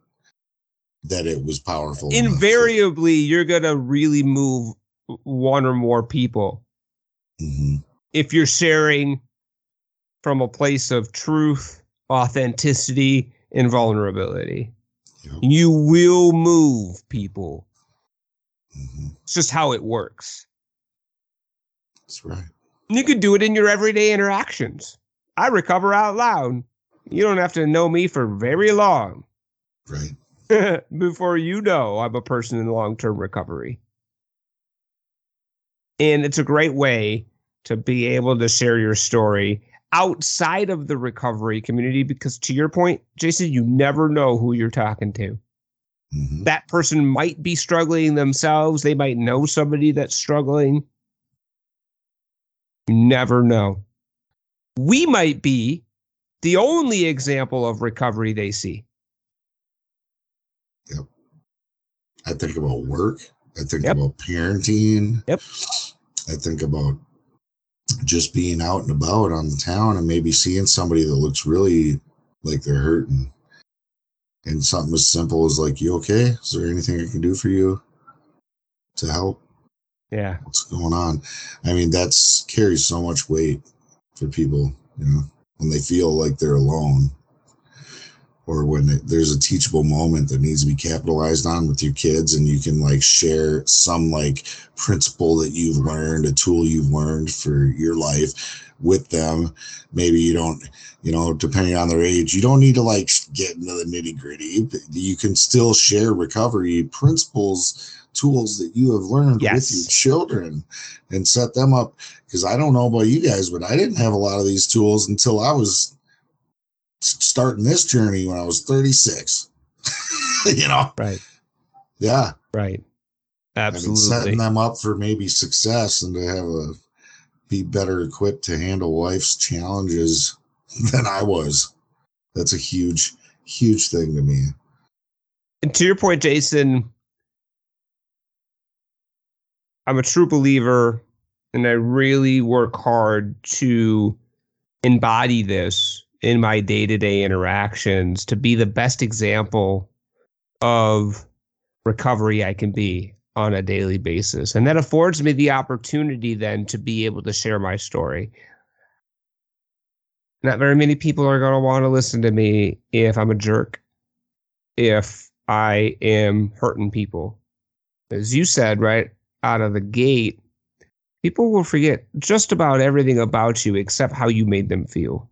it was powerful. Invariably, you're going to really move one or more people. Mm-hmm. If you're sharing from a place of truth, authenticity, and vulnerability. Yep. You will move people. Mm-hmm. It's just how it works. That's right. You could do it in your everyday interactions. I recover out loud. You don't have to know me for very long. Right. Before you know I'm a person in long-term recovery. And it's a great way to be able to share your story outside of the recovery community, because to your point, Jason, you never know who you're talking to. Mm-hmm. That person might be struggling themselves. They might know somebody that's struggling. You never know. We might be the only example of recovery they see. Yep. I think about work. I think Yep. about parenting. Yep. I think about just being out and about on the town and maybe seeing somebody that looks really like they're hurting. And something as simple as like, you okay? Is there anything I can do for you to help? Yeah. What's going on? I mean, that's carries so much weight for people, you know, when they feel like they're alone, or when there's a teachable moment that needs to be capitalized on with your kids, and you can like share some like principle that you've learned, a tool you've learned for your life with them. Maybe you don't, you know, depending on their age, you don't need to like get into the nitty gritty. You can still share recovery principles, tools that you have learned with your children, and set them up. Because I don't know about you guys, but I didn't have a lot of these tools until I was starting this journey when I was 36. You know? Right. Yeah. Right. Absolutely. I mean, setting them up for maybe success and to have be better equipped to handle life's challenges than I was. That's a huge, huge thing to me. And to your point, Jason, I'm a true believer, and I really work hard to embody this in my day-to-day interactions to be the best example of recovery I can be on a daily basis. And that affords me the opportunity then to be able to share my story. Not very many people are going to want to listen to me if I'm a jerk, if I am hurting people. As you said, right out of the gate, people will forget just about everything about you except how you made them feel.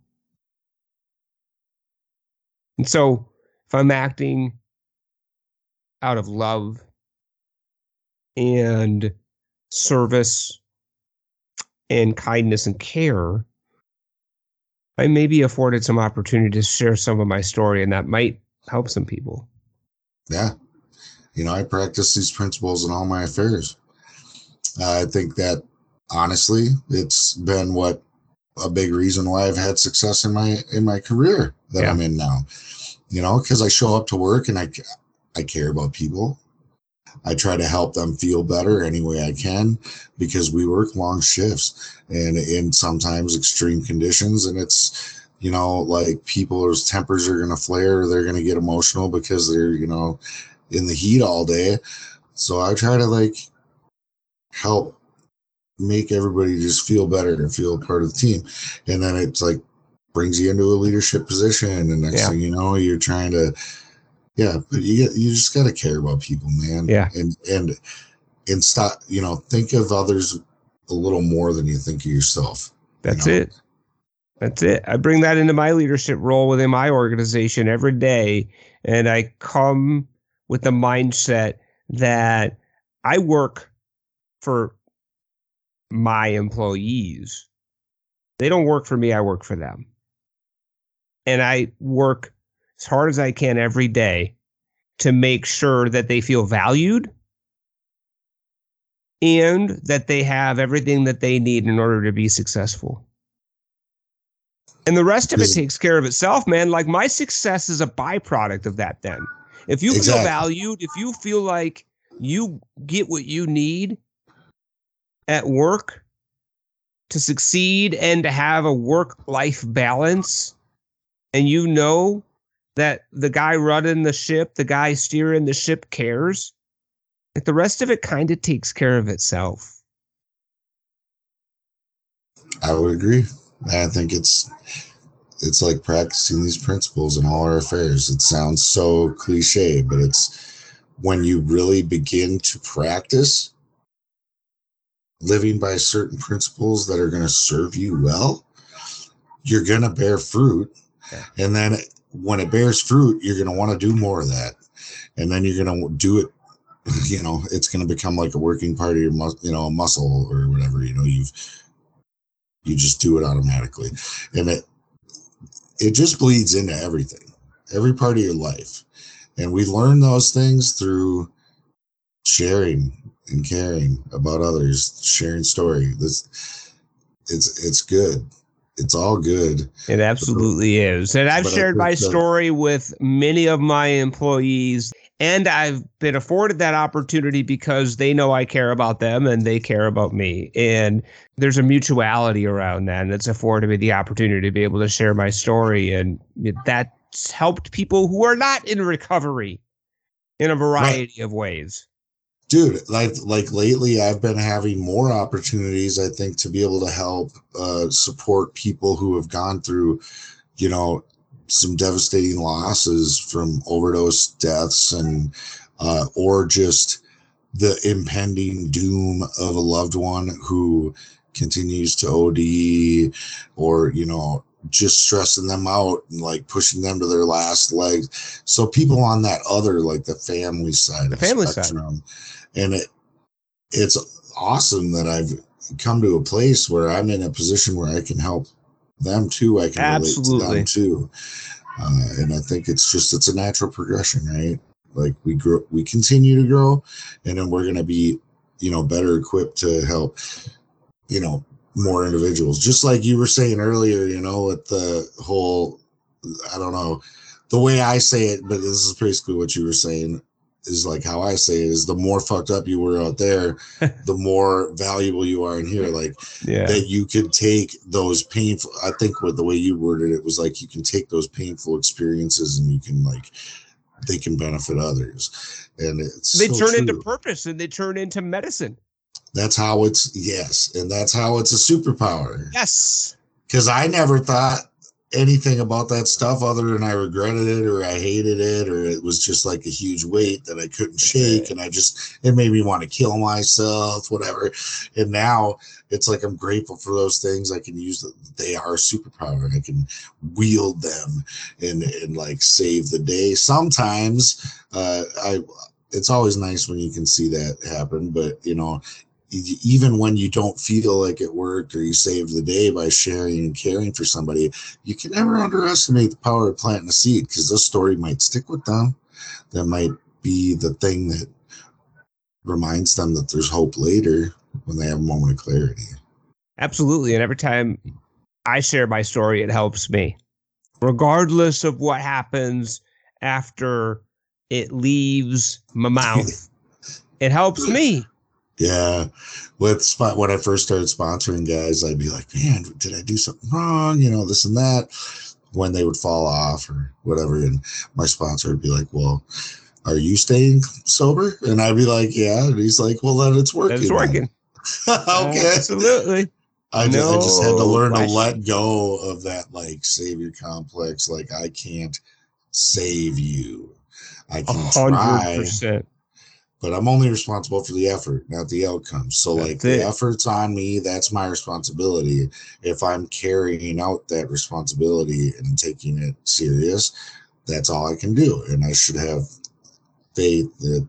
And so if I'm acting out of love and service and kindness and care, I may be afforded some opportunity to share some of my story, and that might help some people. Yeah. You know, I practice these principles in all my affairs. I think that honestly, it's been a big reason why I've had success in my career that I'm in now. You know, because I show up to work and I care about people. I try to help them feel better any way I can, because we work long shifts and in sometimes extreme conditions. And it's, you know, like people's tempers are going to flare, or they're going to get emotional because they're, you know, in the heat all day. So I try to like help make everybody just feel better and feel a part of the team. And then it's like brings you into a leadership position. And next thing you know, you're trying to, but you just got to care about people, man. Yeah. And stop, you know, think of others a little more than you think of yourself. That's it. That's it. I bring that into my leadership role within my organization every day. And I come with the mindset that I work for my employees. They don't work for me. I work for them. And I work as hard as I can every day to make sure that they feel valued and that they have everything that they need in order to be successful. And the rest of it takes care of itself, man. Like, my success is a byproduct of that then. If you feel valued, if you feel like you get what you need at work to succeed and to have a work-life balance, and you know that the guy running the ship, the guy steering the ship cares, like, the rest of it kind of takes care of itself. I would agree. I think it's like practicing these principles in all our affairs. It sounds so cliche, but it's when you really begin to practice living by certain principles that are going to serve you well, you're going to bear fruit. And then when it bears fruit, you're going to want to do more of that. And then you're going to do it, you know, it's going to become like a working part of your, you know, a muscle or whatever, you know, you just do it automatically. And it just bleeds into everything, every part of your life. And we learn those things through sharing and caring about others, sharing story. It's good. It's all good. It absolutely is. And I've shared my story with many of my employees, And I've been afforded that opportunity because they know I care about them and they care about me. And there's a mutuality around that. And it's afforded me the opportunity to be able to share my story. And that's helped people who are not in recovery in a variety of ways. Dude, like lately, I've been having more opportunities, I think, to be able to help support people who have gone through, some devastating losses from overdose deaths and or just the impending doom of a loved one who continues to OD, or just stressing them out and like pushing them to their last legs. So people on that other, like the family side of the spectrum. And it's awesome that I've come to a place where I'm in a position where I can help them too. I can relate to them too. And I think it's a natural progression, right? Like we continue to grow, and then we're going to be, better equipped to help, more individuals. Just like you were saying earlier, with the whole, I don't know, the way I say it, but this is basically what you were saying, is like how I say it is the more fucked up you were out there, the more valuable you are in here. Like that you could take those painful, I think what the way you worded it was like, you can take those painful experiences and you can they can benefit others. And they turn into purpose and they turn into medicine. That's how and that's how it's a superpower. Yes. Because I never thought anything about that stuff other than I regretted it or I hated it, or it was just like a huge weight that I couldn't shake, and it made me want to kill myself, whatever. And now it's like I'm grateful for those things. I can use them. They are a superpower, and I can wield them and like save the day. Sometimes it's always nice when you can see that happen, but even when you don't feel like it worked or you saved the day by sharing and caring for somebody, you can never underestimate the power of planting a seed, because this story might stick with them. That might be the thing that reminds them that there's hope later when they have a moment of clarity. Absolutely. And every time I share my story, it helps me. Regardless of what happens after it leaves my mouth, it helps me. Yeah. When I first started sponsoring guys, I'd be like, man, did I do something wrong? This and that, when they would fall off or whatever. And my sponsor would be like, well, are you staying sober? And I'd be like, yeah. And he's like, well, then it's working. It's working. Okay. Absolutely. I just had to learn to let go of that, like, savior complex. Like, I can't save you. I can 100%. Try. But I'm only responsible for the effort, not the outcome. So the effort's on me. That's my responsibility. If I'm carrying out that responsibility and taking it serious, that's all I can do. And I should have faith that,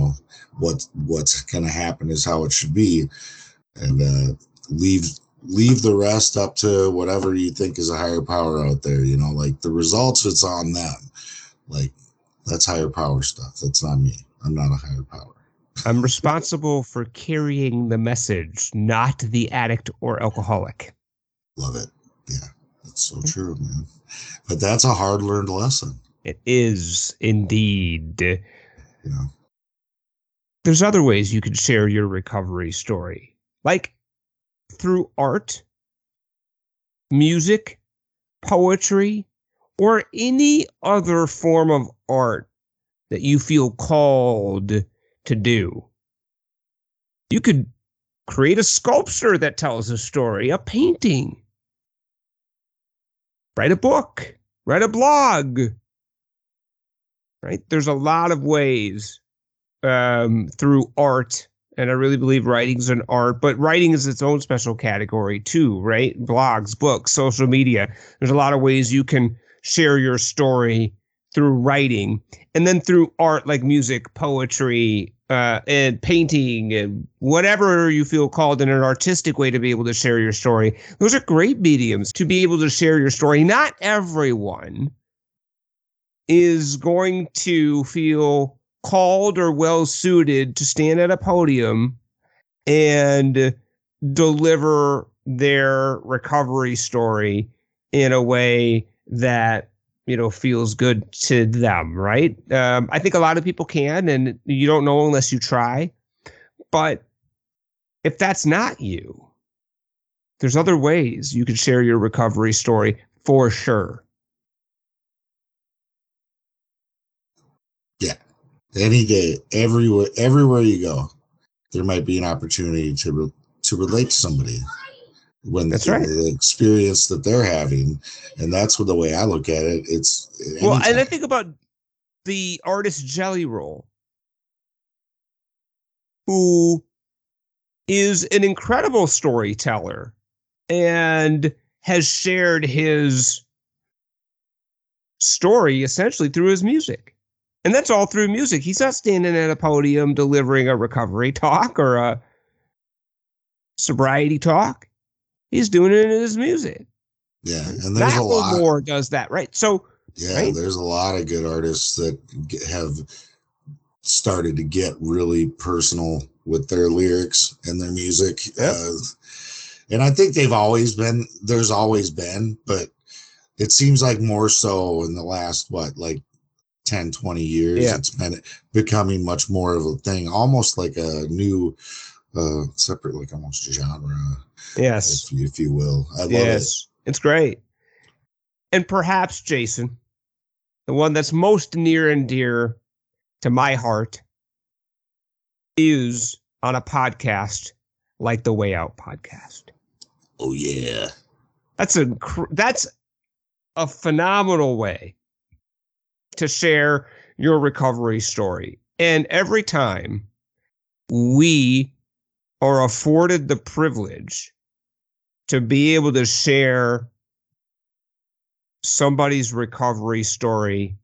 what's going to happen is how it should be. And leave the rest up to whatever you think is a higher power out there. Like the results, it's on them. Like, that's higher power stuff. That's not me. I'm not a higher power. I'm responsible for carrying the message, not the addict or alcoholic. Love it. Yeah, that's so true, man. But that's a hard-learned lesson. It is indeed. There's other ways you could share your recovery story, like through art, music, poetry, or any other form of art that you feel called to do. You could create a sculpture that tells a story, a painting, write a book, write a blog, right? There's a lot of ways through art, and I really believe writing's an art, but writing is its own special category too, right? Blogs, books, social media. There's a lot of ways you can share your story through writing, and then through art like music, poetry, and painting, and whatever you feel called in an artistic way to be able to share your story. Those are great mediums to be able to share your story. Not everyone is going to feel called or well suited to stand at a podium and deliver their recovery story in a way that feels good to them, right? I think a lot of people can, and you don't know unless you try. But if that's not you, there's other ways you can share your recovery story for sure. Yeah. Any day, everywhere you go, there might be an opportunity to relate to somebody when That's right. the experience that they're having. And that's what the way I look at it. It's well, anytime. and I think about the artist Jelly Roll, who is an incredible storyteller and has shared his story essentially through his music. And that's all through music. He's not standing at a podium delivering a recovery talk or a sobriety talk. He's doing it in his music. Yeah, and there's a lot more does that, right? So yeah, right? There's a lot of good artists that have started to get really personal with their lyrics and their music. Yep. And I think there's always been, but it seems like more so in the last, 10, 20 years, Yeah. It's been becoming much more of a thing, almost like a new, separate, like almost genre. Yes. If you will. I love it. It's great. And perhaps, Jason, the one that's most near and dear to my heart is on a podcast like the Way Out podcast. Oh yeah. That's a phenomenal way to share your recovery story. And every time we are afforded the privilege to be able to share somebody's recovery story,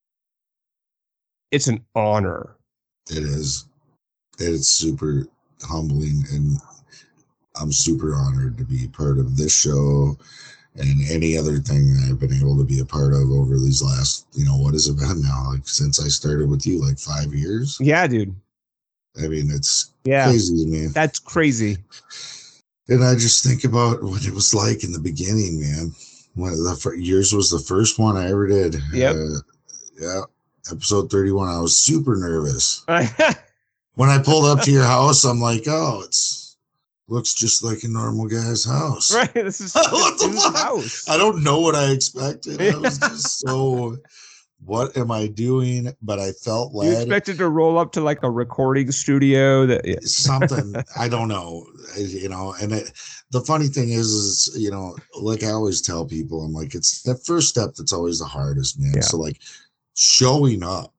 it's an honor. It is. It's super humbling, and I'm super honored to be part of this show and any other thing that I've been able to be a part of over these last, what has it been now? Like since I started with you, 5 years. Yeah, dude. I mean, it's crazy to me. That's crazy. And I just think about what it was like in the beginning, man. Yours was the first one I ever did. Yep. Yeah. Episode 31. I was super nervous. When I pulled up to your house, I'm like, oh, looks just like a normal guy's house. Right. This is what the fuck? House. I don't know what I expected. I was just so, what am I doing? But I felt led. You expected to roll up to a recording studio something. I don't know. And the funny thing is, like I always tell people, I'm like, it's that first step that's always the hardest, man. Yeah. So showing up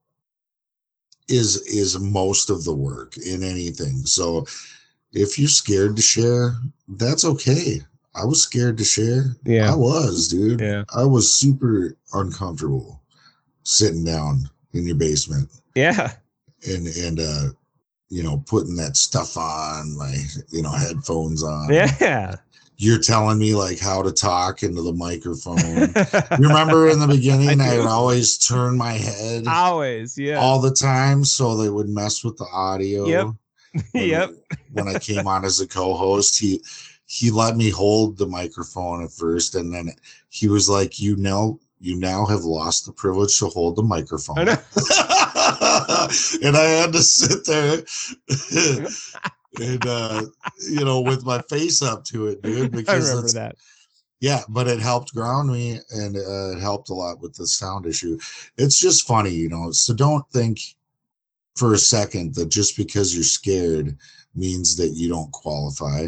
is most of the work in anything. So if you're scared to share, that's okay. I was scared to share. Yeah. I was, dude. Yeah. I was super uncomfortable sitting down in your basement. Yeah. And putting that stuff on, my, headphones on. Yeah. You're telling me how to talk into the microphone. You remember in the beginning, I would always turn my head. Always, yeah. All the time, so they would mess with the audio. Yep. When I came on as a co-host, he let me hold the microphone at first, and then he was like, you now have lost the privilege to hold the microphone. I know. And I had to sit there and with my face up to it, dude, because I remember that. Yeah, but it helped ground me, and it helped a lot with the sound issue. It's just funny, so don't think for a second that just because you're scared means that you don't qualify.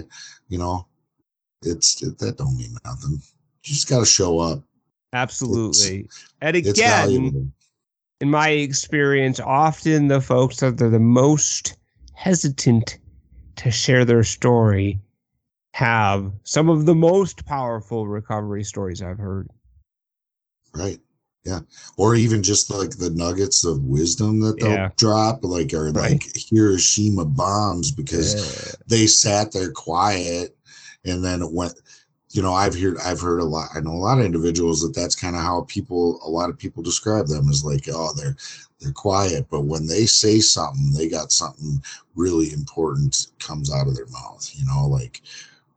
That don't mean nothing. You just got to show up. Absolutely. And again, in my experience, often the folks that are the most hesitant to share their story have some of the most powerful recovery stories I've heard. Right. Yeah. Or even just the nuggets of wisdom that they'll drop, Hiroshima bombs, because they sat there quiet, and then it went. I've heard a lot. I know a lot of individuals that's kind of how a lot of people describe them as they're quiet, but when they say something, they got something really important comes out of their mouth,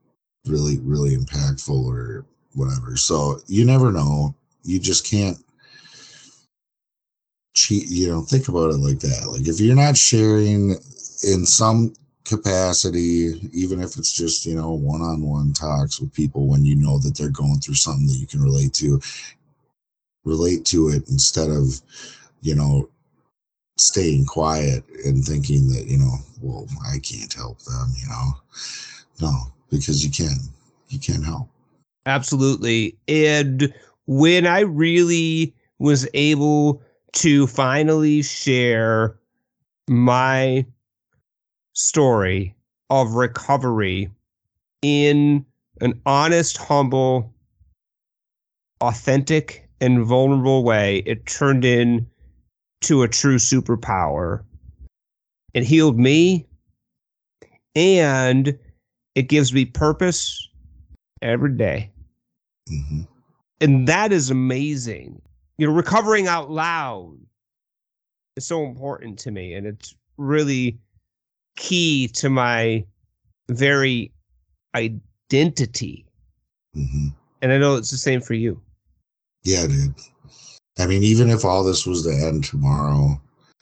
really, really impactful or whatever. So you never know. You just can't think about it like that. Like if you're not sharing in some capacity, even if it's just, one-on-one talks with people when you know that they're going through something that you can relate to it instead of, staying quiet and thinking that, well, I can't help them, no, because you can help. Absolutely. And when I really was able to finally share my story of recovery in an honest, humble, authentic, and vulnerable way, it turned into a true superpower. It healed me, and it gives me purpose every day. Mm-hmm. And that is amazing. Recovering out loud is so important to me, and it's really key to my very identity. Mm-hmm. And I know it's the same for you. Yeah, dude. I mean, even if all this was to end tomorrow,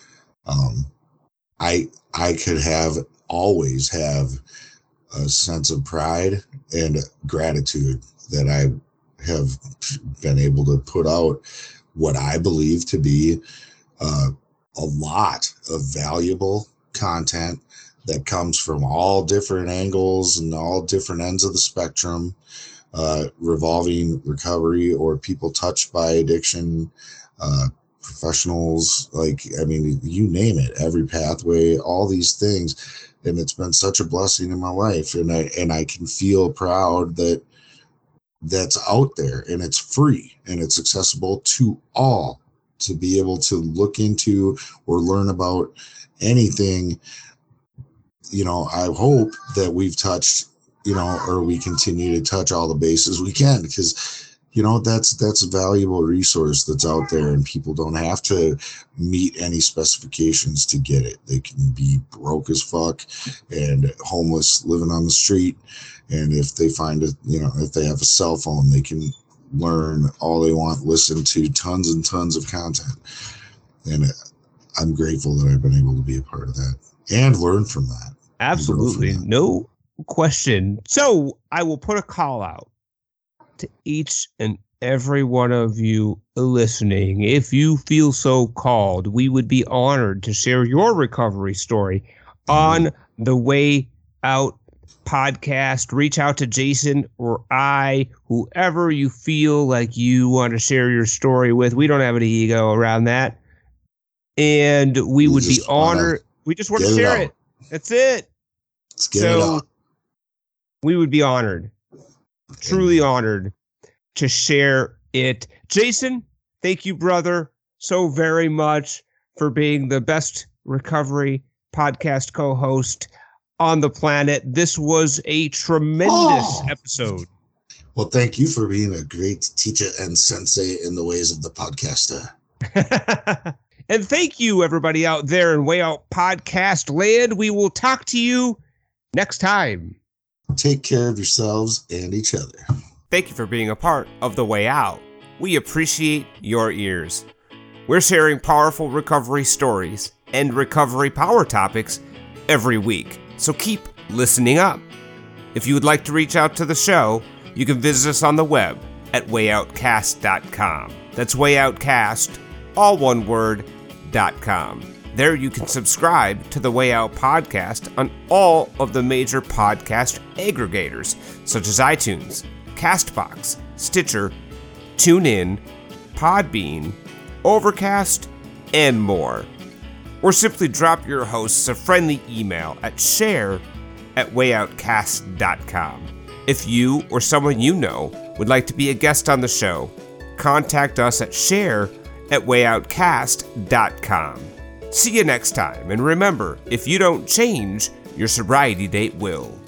I could always have a sense of pride and gratitude that I have been able to put out what I believe to be a lot of valuable content that comes from all different angles and all different ends of the spectrum, revolving recovery or people touched by addiction, professionals, you name it, every pathway, all these things. And it's been such a blessing in my life. And I can feel proud that that's out there, and it's free and it's accessible to all to be able to look into or learn about anything. I hope that we've touched, or we continue to touch all the bases we can, because that's a valuable resource that's out there, and people don't have to meet any specifications to get it. They can be broke as fuck and homeless, living on the street. And if they find it, if they have a cell phone, they can learn all they want, listen to tons and tons of content. And I'm grateful that I've been able to be a part of that and learn from that. Absolutely. No question. So I will put a call out to each and every one of you listening. If you feel so called, we would be honored to share your recovery story on the Way Out podcast. Reach out to Jason or I, whoever you feel like you want to share your story with. We don't have any ego around that. And we would be honored. We just want to share it. That's it. Let's get it out. We would be honored, truly honored to share it. Jason, thank you, brother, so very much for being the best recovery podcast co-host on the planet. This was a tremendous episode. Well, thank you for being a great teacher and sensei in the ways of the podcaster. And thank you, everybody out there in Way Out Podcast land. We will talk to you next time. Take care of yourselves and each other. Thank you for being a part of The Way Out. We appreciate your ears. We're sharing powerful recovery stories and recovery power topics every week, so keep listening up. If you would like to reach out to the show, you can visit us on the web at wayoutcast.com. That's wayoutcast, all one word, .com. There you can subscribe to the Way Out podcast on all of the major podcast aggregators, such as iTunes, CastBox, Stitcher, TuneIn, Podbean, Overcast, and more. Or simply drop your hosts a friendly email at share@wayoutcast.com. If you or someone you know would like to be a guest on the show, contact us at share@wayoutcast.com. See you next time, and remember, if you don't change, your sobriety date will.